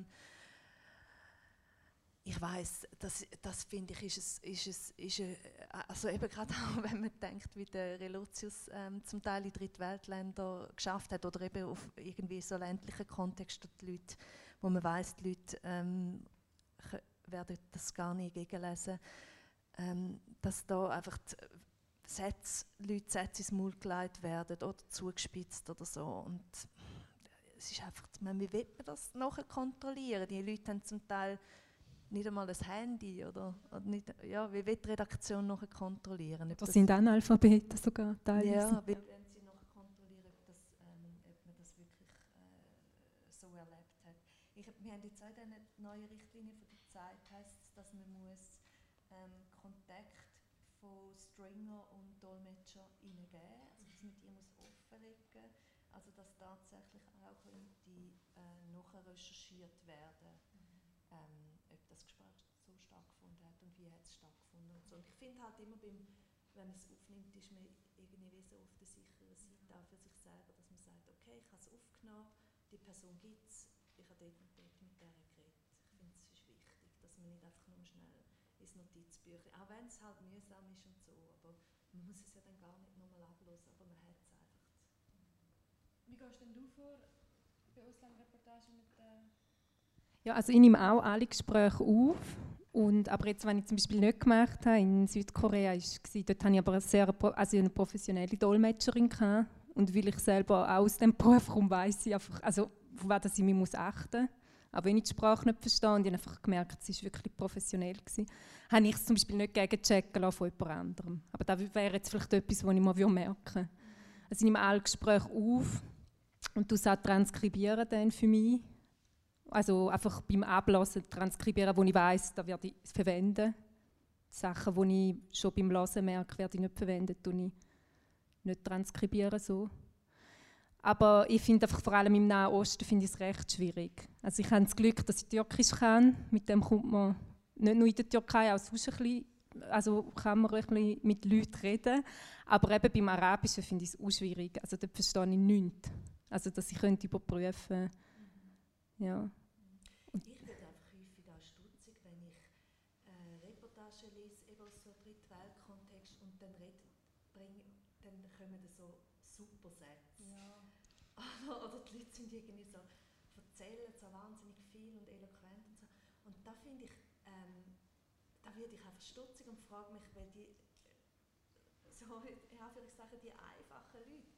S4: ich weiss, das finde ich, also eben gerade auch, wenn man denkt, wie der Relotius zum Teil in Drittweltländer geschafft hat oder eben auf irgendwie so ländlichen Kontext, die Leute, wo man weiss, die Leute werden das gar nicht gegenlesen, dass da einfach Leute Sätze ins Maul gelegt werden oder zugespitzt oder so. Und es ist einfach, wie will man das nachher kontrollieren? Die Leute haben zum Teil nicht einmal ein Handy oder nicht, ja, wie will die Redaktion nachher kontrollieren?
S7: Das sind Analphabeten sogar teilweise.
S4: Ja, wie wollen sie nachher kontrollieren, ob man das wirklich so erlebt hat? Wir haben jetzt auch in der neuen Richtlinie von der Zeit, heisst es, dass man muss Kontakt von Stringer und Dolmetscher geben, also dass man die muss offenlegen, also dass tatsächlich auch die nachher recherchiert werden. Ob das Gespräch so stattgefunden hat und wie hat es stattgefunden und so. Und ich finde halt immer, wenn man es aufnimmt, ist man irgendwie so auf der sicheren Seite auch für sich selber, dass man sagt, okay, ich habe es aufgenommen, die Person gibt es, ich habe dort und dort mit der geredet. Ich finde, es ist wichtig, dass man nicht einfach nur schnell ins Notizbüchlein, auch wenn es halt mühsam ist und so, aber man muss es ja dann gar nicht nochmal ablösen, aber man hat es einfach.
S1: Wie gehst denn du vor bei Auslandreportagen mit
S7: Ja, also ich nehme auch alle Gespräche auf. Aber jetzt, wenn ich zum Beispiel nicht gemacht habe, in Südkorea, dort hatte ich aber eine professionelle Dolmetscherin gehabt. Und weil ich selber auch aus dem Beruf komme, weiss ich einfach, also auf was ich mich achten muss. Auch wenn ich die Sprache nicht verstehe und ich habe einfach gemerkt, es war wirklich professionell gewesen, habe ich es zum Beispiel nicht gegenchecken lassen von jemand anderem. Aber das wäre jetzt vielleicht etwas, was ich mir merken würde. Also ich nehme alle Gespräche auf und es auch transkribieren dann für mich. Also einfach beim Ablassen transkribieren, wo ich weiss, da werde ich es verwenden. Sachen, die ich schon beim Lesen merke, werde ich nicht verwenden, tue ich nicht transkribieren so. Aber ich finde einfach vor allem im Nahen Osten finde ich es recht schwierig. Also ich habe das Glück, dass ich Türkisch kann. Mit dem kommt man nicht nur in der Türkei, auch sonst ein bisschen, also kann man ein bisschen mit Leuten reden. Aber eben beim Arabischen finde ich es auch schwierig. Also dort verstehe ich nichts. Also dass ich könnte überprüfen. Ja.
S4: Ich werde einfach häufig auch stutzig, wenn ich Reportagen lese, eben aus so Drittweltkontext und dann kommen da so super Sätze. Ja. Oder die Leute sind irgendwie so, erzählen so wahnsinnig viel und eloquent und so. Und da finde ich, da werde ich einfach stutzig und frage mich, weil die, so, ja, vielleicht sagen die einfachen Leute,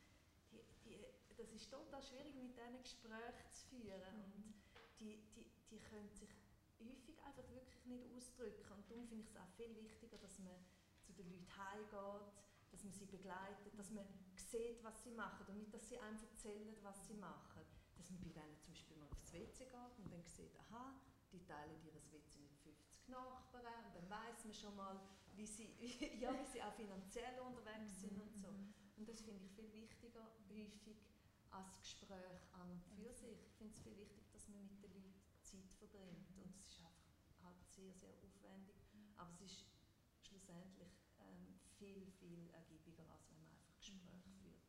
S4: das ist total schwierig mit diesen Gesprächen zu führen. Und die können sich häufig einfach wirklich nicht ausdrücken. Und darum finde ich es auch viel wichtiger, dass man zu den Leuten heimgeht, dass man sie begleitet, dass man sieht, was sie machen und nicht, dass sie einem erzählen, was sie machen. Dass man bei denen zum Beispiel mal aufs WC geht und dann sieht, aha, die teilen ihr WC mit 50 Nachbarn und dann weiss man schon mal, wie sie auch finanziell unterwegs sind und so. Und das finde ich viel wichtiger, häufig, als Gespräch an und für sich. Ich finde es viel wichtiger, dass man mit den Leuten Zeit verbringt. Und es ist einfach halt sehr, sehr aufwendig. Aber es ist schlussendlich viel, viel ergiebiger, als wenn man einfach Gespräche führt.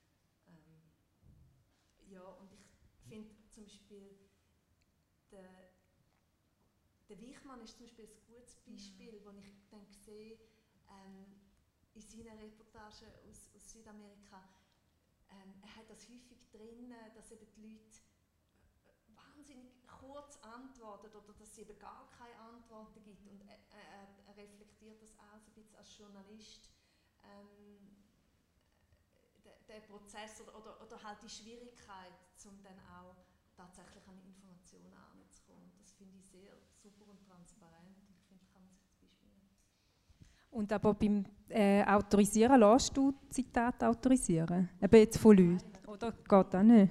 S4: Ja, und ich finde zum Beispiel, der Wichmann ist zum Beispiel ein gutes Beispiel, wo ich dann sehe, in seinen Reportagen aus Südamerika, er hat das häufig drin, dass eben die Leute wahnsinnig kurz antworten oder dass es eben gar keine Antworten gibt. Und er reflektiert das auch so ein bisschen als Journalist. der Prozess oder halt die Schwierigkeit, um dann auch tatsächlich an Informationen heranzukommen. Das finde ich sehr super und transparent. Ich finde, kann man sich das Beispiel nehmen.
S9: Und aber beim Autorisieren, lässt du Zitate autorisieren? Eben jetzt von Leuten? Oder geht das nicht?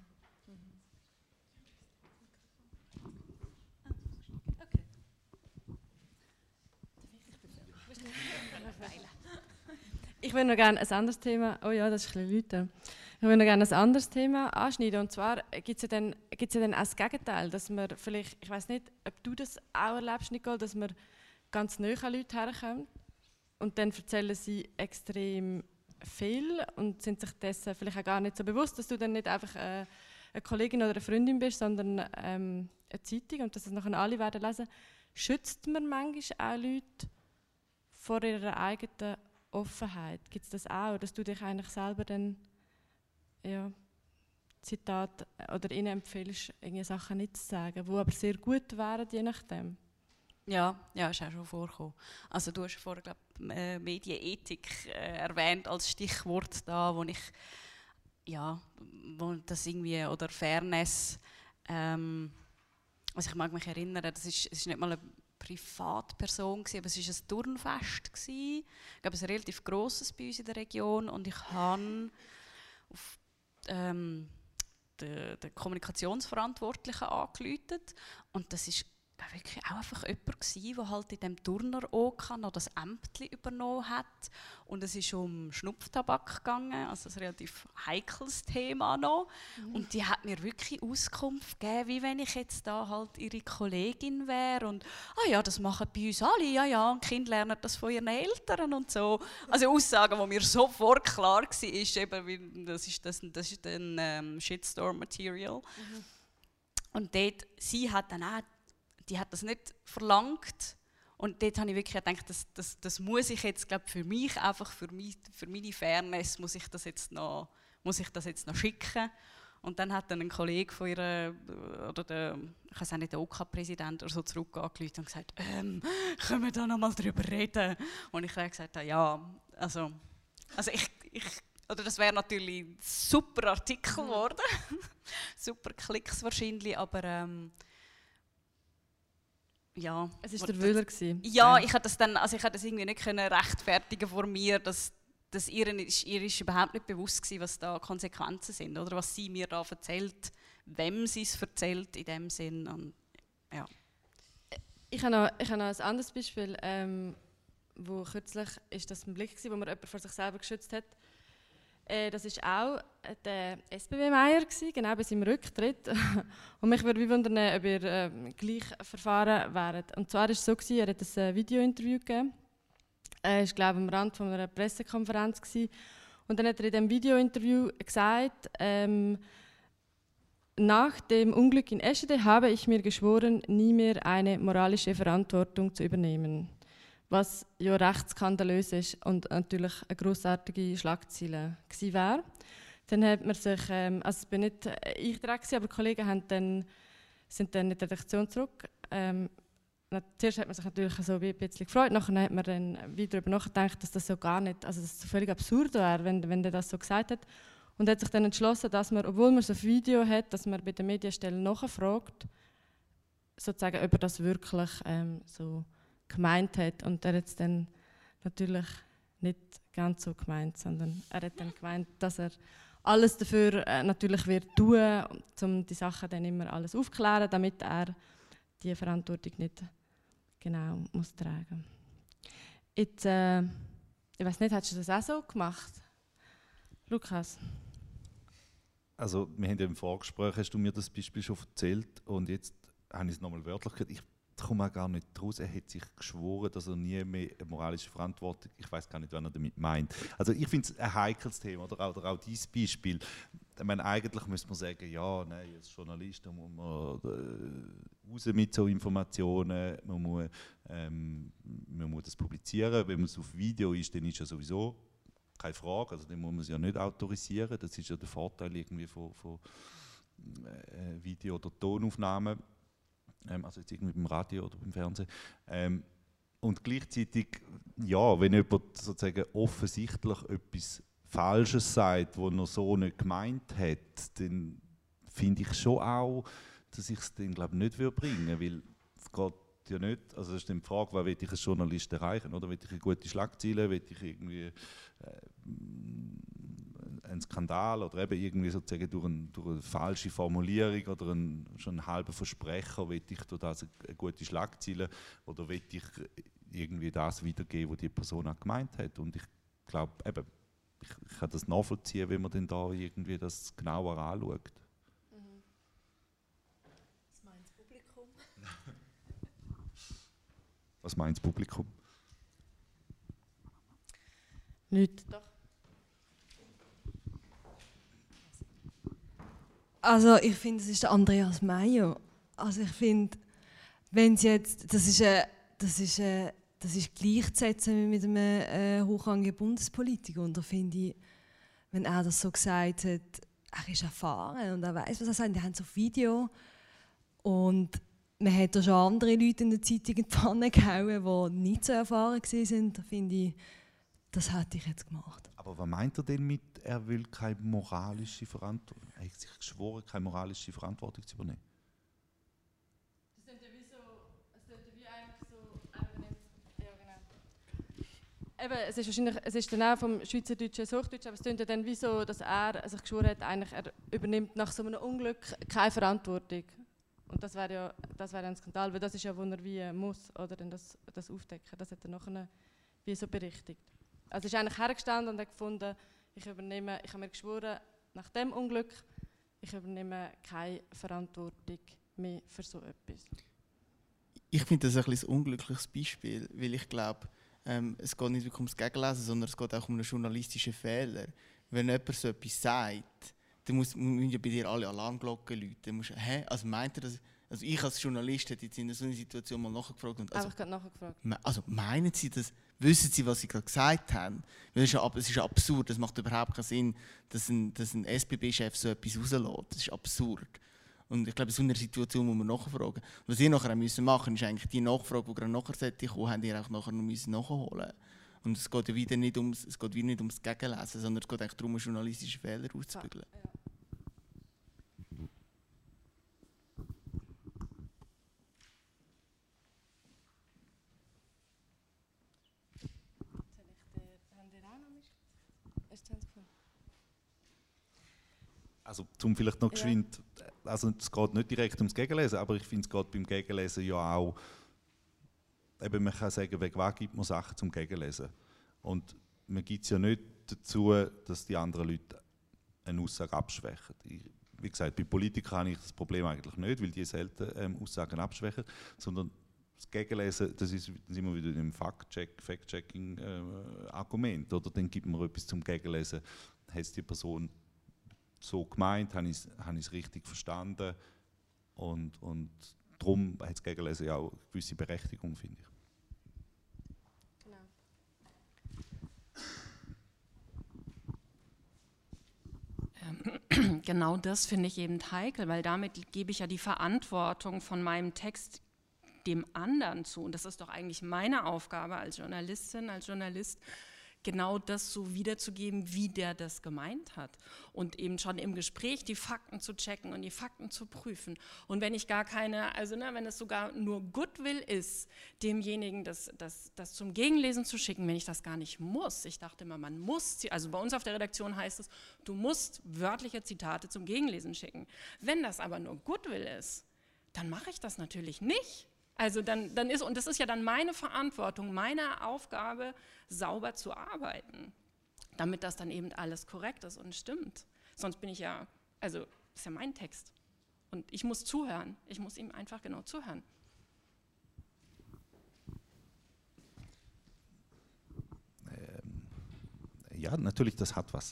S1: Ich würde noch gerne ein anderes Thema, oh ja, das ist ein bisschen lauter. Ich würde noch gerne ein anderes Thema anschneiden. Und zwar gibt es ja dann auch das Gegenteil, dass man vielleicht, ich weiß nicht, ob du das auch erlebst, Nicole, dass man ganz nahe an Leute herkommt und dann erzählen sie extrem viel und sind sich dessen vielleicht auch gar nicht so bewusst, dass du dann nicht einfach eine Kollegin oder eine Freundin bist, sondern eine Zeitung und dass es nachher alle werden lesen. Schützt man manchmal auch Leute vor ihrer eigenen Offenheit? Gibt es das auch, dass du dich eigentlich selber dann Zitat oder ihnen empfiehlst, irgendwelche Sachen nicht zu sagen, die aber sehr gut wären, je nachdem?
S3: Ja, ist auch schon vorgekommen. Also du hast vorhin, glaube ich, Medienethik erwähnt als Stichwort da, wo das irgendwie, oder Fairness, also ich mag mich erinnern, es ist nicht mal eine Privatperson gewesen, aber es war ein Turnfest gewesen. Ich glaube, es ist ein relativ grosses bei uns in der Region und ich habe auf den Kommunikationsverantwortlichen angerufen und das ist wirklich auch einfach jemand gewesen, der halt in diesem Turner-OK noch das Ämtli übernommen hat. Und es ist um Schnupftabak gegangen, also ein relativ heikles Thema noch. Und die hat mir wirklich Auskunft gegeben, wie wenn ich jetzt da halt ihre Kollegin wäre. Und das machen bei uns alle, und die Kinder lernen das von ihren Eltern und so. Also Aussagen, die mir sofort klar war, ist eben, das ist ein Shitstorm-Material. Und dort, sie hat dann auch, die hat das nicht verlangt und dort habe ich wirklich gedacht, das muss ich jetzt, glaube für mich einfach, für meine Fairness muss ich das jetzt noch schicken. Und dann hat dann ein Kollege von ihr, oder der OK-Präsident oder so, zurückgerufen und gesagt, können wir da noch mal drüber reden? Und ich habe gesagt, also oder das wäre natürlich ein super Artikel geworden, super Klicks wahrscheinlich, aber
S1: es war der Wöhler.
S3: Ja, ich konnte das irgendwie nicht rechtfertigen vor mir, dass ihr ist überhaupt nicht bewusst gewesen, was da Konsequenzen sind, oder was sie mir da erzählt, wem sie es erzählt in dem Sinn. Und, ja.
S1: Ich habe noch ein anderes Beispiel, wo kürzlich ist das ein Blick war, wo man jemanden vor sich selber geschützt hat. Das war auch der SBB-Meier, genau bei seinem Rücktritt. Und mich würde wundern, ob ihr gleich verfahren wäret. Und zwar war es so, er hat ein Video-Interview gegeben. Er war, glaube ich, am Rand von einer Pressekonferenz. Und dann hat er in diesem Video-Interview gesagt, nach dem Unglück in Eschede habe ich mir geschworen, nie mehr eine moralische Verantwortung zu übernehmen. Was ja recht skandalös ist und natürlich eine grossartige Schlagzeile gewesen wäre. Dann hat man sich, also es bin nicht ich direkt, aber die Kollegen sind dann in die Redaktion zurück. Zuerst hat man sich natürlich so ein bisschen gefreut, nachher hat man dann wieder darüber nachgedacht, dass das so gar nicht, also dass es völlig absurd wäre, wenn der das so gesagt hat. Und hat sich dann entschlossen, dass man, obwohl man so ein Video hat, dass man bei den Medienstellen nachfragt, sozusagen, ob er das wirklich so gemeint hat. Und er hat es dann natürlich nicht ganz so gemeint, sondern er hat dann gemeint, dass er alles dafür natürlich wird tun, um die Sachen dann immer alles aufzuklären, damit er die Verantwortung nicht genau muss tragen. Jetzt, ich weiß nicht, hast du das auch so gemacht, Lukas?
S2: Also wir haben ja im Vorgespräch, hast du mir das Beispiel schon erzählt und jetzt habe ich es nochmal wörtlich gehört. Ich komme auch gar nicht raus. Er hat sich geschworen, dass er nie mehr eine moralische Verantwortung, ich weiß gar nicht, was er damit meint. Also ich finde es ein heikles Thema, oder auch dieses Beispiel. Ich meine, eigentlich müsste man sagen, ja, nein, als Journalist muss man raus mit so Informationen, man muss das publizieren. Wenn man es auf Video ist, dann ist ja sowieso keine Frage, also dann muss man es ja nicht autorisieren. Das ist ja der Vorteil irgendwie von Video- oder Tonaufnahmen. Also jetzt irgendwie beim Radio oder beim Fernsehen. Und gleichzeitig, ja, wenn jemand sozusagen offensichtlich etwas Falsches sagt, was er so nicht gemeint hat, dann finde ich schon auch, dass ich es dann nicht bringen würde, weil es geht ja nicht, also das ist die Frage, was will ich als Journalist erreichen, oder will ich eine gute Schlagzeile, will ich irgendwie einen Skandal oder eben irgendwie sozusagen durch eine falsche Formulierung oder schon einen halben Versprecher, will ich durch das eine gute Schlagzeile oder will ich irgendwie das wiedergeben, was die Person auch gemeint hat. Und ich glaube, eben, ich kann das nachvollziehen, wenn man dann da irgendwie das genauer anschaut.
S4: Was meint das Publikum?
S2: Was meint das Publikum?
S1: Nicht. Doch.
S10: Also ich finde, es ist der Andreas Meier. Also ich finde, wenn es jetzt, das ist gleichzusetzen mit einem hochrangigen Bundespolitiker. Und da finde ich, wenn er das so gesagt hat, er ist erfahren und er weiß, was er sagt. Die haben so ein Video und man hat da schon andere Leute in der Zeitung in die Pfanne gehauen, die nicht so erfahren waren. Da finde ich, das hätte ich jetzt gemacht.
S2: Aber was meint er denn mit, er will keine moralische Verantwortung? Er hat sich geschworen, keine moralische Verantwortung zu übernehmen.
S1: Das sind ja wie so, es sind ja wie eigentlich so, ja genau. Eben, es ist wahrscheinlich, es ist dann auch vom Schweizerdeutschen ins Hochdeutsche, aber es klingt ja dann wie so, dass er sich geschworen hat, eigentlich, er übernimmt nach so einem Unglück keine Verantwortung. Und das wäre ein Skandal, weil das ist ja, wo er wie muss, oder dann das aufdecken. Das hat er nachher wie so berichtigt. Also ist eigentlich hergestanden und hat gefunden, ich habe mir geschworen, nach dem Unglück, ich übernehme keine Verantwortung mehr für so etwas.
S5: Ich finde das ein unglückliches Beispiel, weil ich glaube, es geht nicht wirklich ums Gegenlesen, sondern es geht auch um einen journalistischen Fehler. Wenn jemand so etwas sagt, dann müssen ja bei dir alle Alarmglocken läuten. Also meint er das? Also ich als Journalist hätte jetzt in so einer Situation mal nachgefragt. Und
S1: Einfach gerade nachgefragt.
S5: Also meinen Sie das? Wissen Sie, was Sie gerade gesagt haben? Weil es ist ja absurd, das macht überhaupt keinen Sinn, dass ein SBB-Chef so etwas rauslässt. Das ist absurd. Und ich glaube, in so einer Situation muss man nachfragen. Was ihr nachher machen müsst, ist eigentlich die Nachfrage, die gerade nachher kommen, habt ihr auch nachher noch nachholen. Und es geht ja wieder nicht ums Gegenlesen, sondern es geht eigentlich darum, journalistische Fehler auszubügeln.
S1: Ja.
S2: Also zum vielleicht noch geschwind, also es geht nicht direkt ums Gegenlesen, aber ich finde, es geht beim Gegenlesen ja auch, eben man kann sagen, wegen was gibt man Sachen zum Gegenlesen. Und man gibt es ja nicht dazu, dass die anderen Leute eine Aussage abschwächen. Wie gesagt, bei Politikern habe ich das Problem eigentlich nicht, weil die selten Aussagen abschwächen, sondern das Gegenlesen, das ist, dann sind wir wieder im Fact-Checking-Argument. Oder dann gibt man etwas zum Gegenlesen, hat es die Person so gemeint, habe ich es richtig verstanden und darum hat das Gegenlesen ja auch eine gewisse Berechtigung, finde ich.
S11: Genau. Genau das finde ich eben heikel, weil damit gebe ich ja die Verantwortung von meinem Text dem anderen zu. Und das ist doch eigentlich meine Aufgabe als Journalistin, als Journalist, genau das so wiederzugeben, wie der das gemeint hat. Und eben schon im Gespräch die Fakten zu checken und die Fakten zu prüfen. Und wenn ich gar keine, also wenn es sogar nur Goodwill ist, demjenigen das zum Gegenlesen zu schicken, wenn ich das gar nicht muss. Ich dachte immer, man muss, also bei uns auf der Redaktion heißt es, du musst wörtliche Zitate zum Gegenlesen schicken. Wenn das aber nur Goodwill ist, dann mache ich das natürlich nicht. Also dann ist, und das ist ja dann meine Verantwortung, meine Aufgabe, sauber zu arbeiten, damit das dann eben alles korrekt ist und stimmt. Sonst bin ich ja, also das ist ja mein Text. Und ich muss zuhören, ich muss ihm einfach genau zuhören.
S2: Ja, natürlich, das hat was.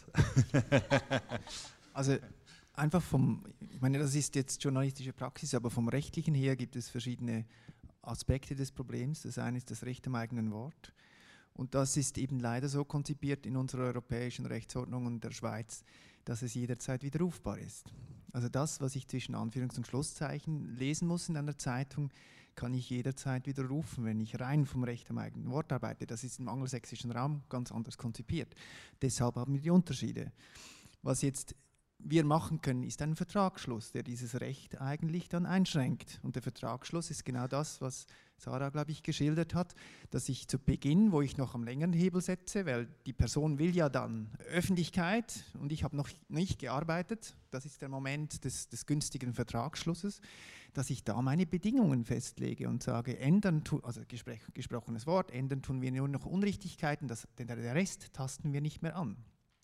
S12: Also einfach ich meine, das ist jetzt journalistische Praxis, aber vom Rechtlichen her gibt es verschiedene Aspekte des Problems. Das eine ist das Recht am eigenen Wort. Und das ist eben leider so konzipiert in unserer europäischen Rechtsordnung und der Schweiz, dass es jederzeit widerrufbar ist. Also das, was ich zwischen Anführungs- und Schlusszeichen lesen muss in einer Zeitung, kann ich jederzeit widerrufen, wenn ich rein vom Recht am eigenen Wort arbeite. Das ist im angelsächsischen Raum ganz anders konzipiert. Deshalb haben wir die Unterschiede. Was jetzt wir machen können, ist ein Vertragsschluss, der dieses Recht eigentlich dann einschränkt. Und der Vertragsschluss ist genau das, was Sarah, glaube ich, geschildert hat, dass ich zu Beginn, wo ich noch am längeren Hebel setze, weil die Person will ja dann Öffentlichkeit und ich habe noch nicht gearbeitet, das ist der Moment des günstigen Vertragsschlusses, dass ich da meine Bedingungen festlege und sage, ändern, also gesprochenes Wort, ändern tun wir nur noch Unrichtigkeiten, denn der Rest tasten wir nicht mehr an.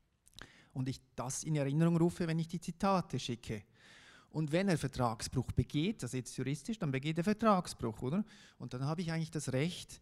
S12: Und ich das in Erinnerung rufe, wenn ich die Zitate schicke. Und wenn er Vertragsbruch begeht, also jetzt juristisch, dann begeht er Vertragsbruch, oder? Und dann habe ich eigentlich das Recht,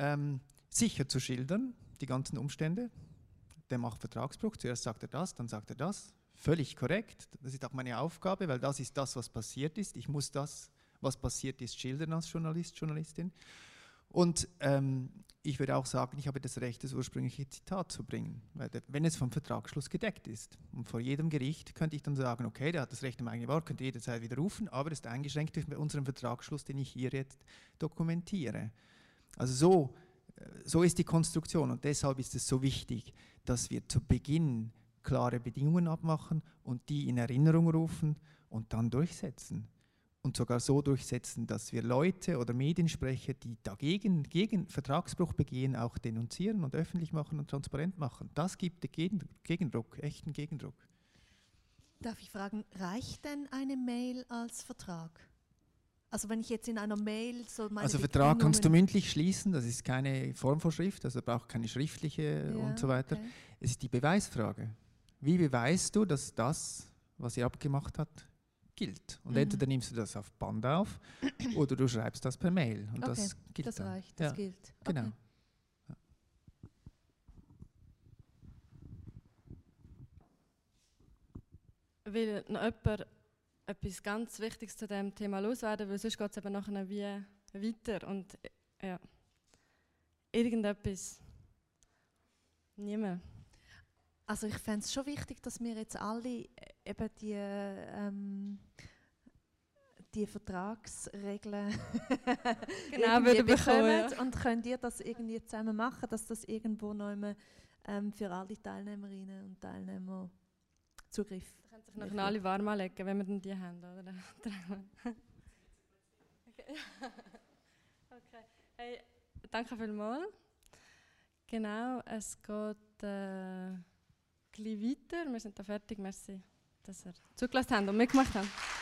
S12: sicher zu schildern, die ganzen Umstände. Der macht Vertragsbruch, zuerst sagt er das, dann sagt er das. Völlig korrekt, das ist auch meine Aufgabe, weil das ist das, was passiert ist. Ich muss das, was passiert ist, schildern als Journalist, Journalistin. Und ich würde auch sagen, ich habe das Recht, das ursprüngliche Zitat zu bringen, weil wenn es vom Vertragsschluss gedeckt ist. Und vor jedem Gericht könnte ich dann sagen, okay, der hat das Recht am eigenen Wort, könnte jederzeit widerrufen, aber ist eingeschränkt durch unseren Vertragsschluss, den ich hier jetzt dokumentiere. Also so ist die Konstruktion und deshalb ist es so wichtig, dass wir zu Beginn klare Bedingungen abmachen und die in Erinnerung rufen und dann durchsetzen. Und sogar so durchsetzen, dass wir Leute oder Mediensprecher, die dagegen gegen Vertragsbruch begehen, auch denunzieren und öffentlich machen und transparent machen. Das gibt den Gegendruck, echten Gegendruck.
S4: Darf ich fragen, reicht denn eine Mail als Vertrag? Also wenn ich jetzt in einer Mail so meine
S12: Also Vertrag kannst du mündlich schließen, das ist keine Formvorschrift, also braucht keine schriftliche und so weiter. Okay. Es ist die Beweisfrage. Wie beweist du, dass das, was ihr abgemacht habt, gilt? Und entweder nimmst du das auf Band auf oder du schreibst das per Mail. Und
S4: okay,
S12: das gilt
S4: das
S12: dann.
S4: reicht, das gilt.
S12: Genau.
S4: Okay.
S1: Will noch jemand etwas ganz Wichtiges zu diesem Thema loswerden, weil sonst geht es eben nachher wie weiter. Und ja, irgendetwas. Niemand.
S4: Also ich fände es schon wichtig, dass wir jetzt alle eben die Vertragsregeln
S1: genau
S4: bekommen. Und könnt ihr das irgendwie zusammen machen, dass das irgendwo noch immer, für alle Teilnehmerinnen und Teilnehmer Zugriff.
S1: Da können sich nachher alle warm anlegen, wenn wir dann die haben, oder? Okay. Okay. Hey, danke vielmals. Genau, es geht gleich weiter. Wir sind da fertig. Merci, dass ihr zugelassen habt und mitgemacht habt.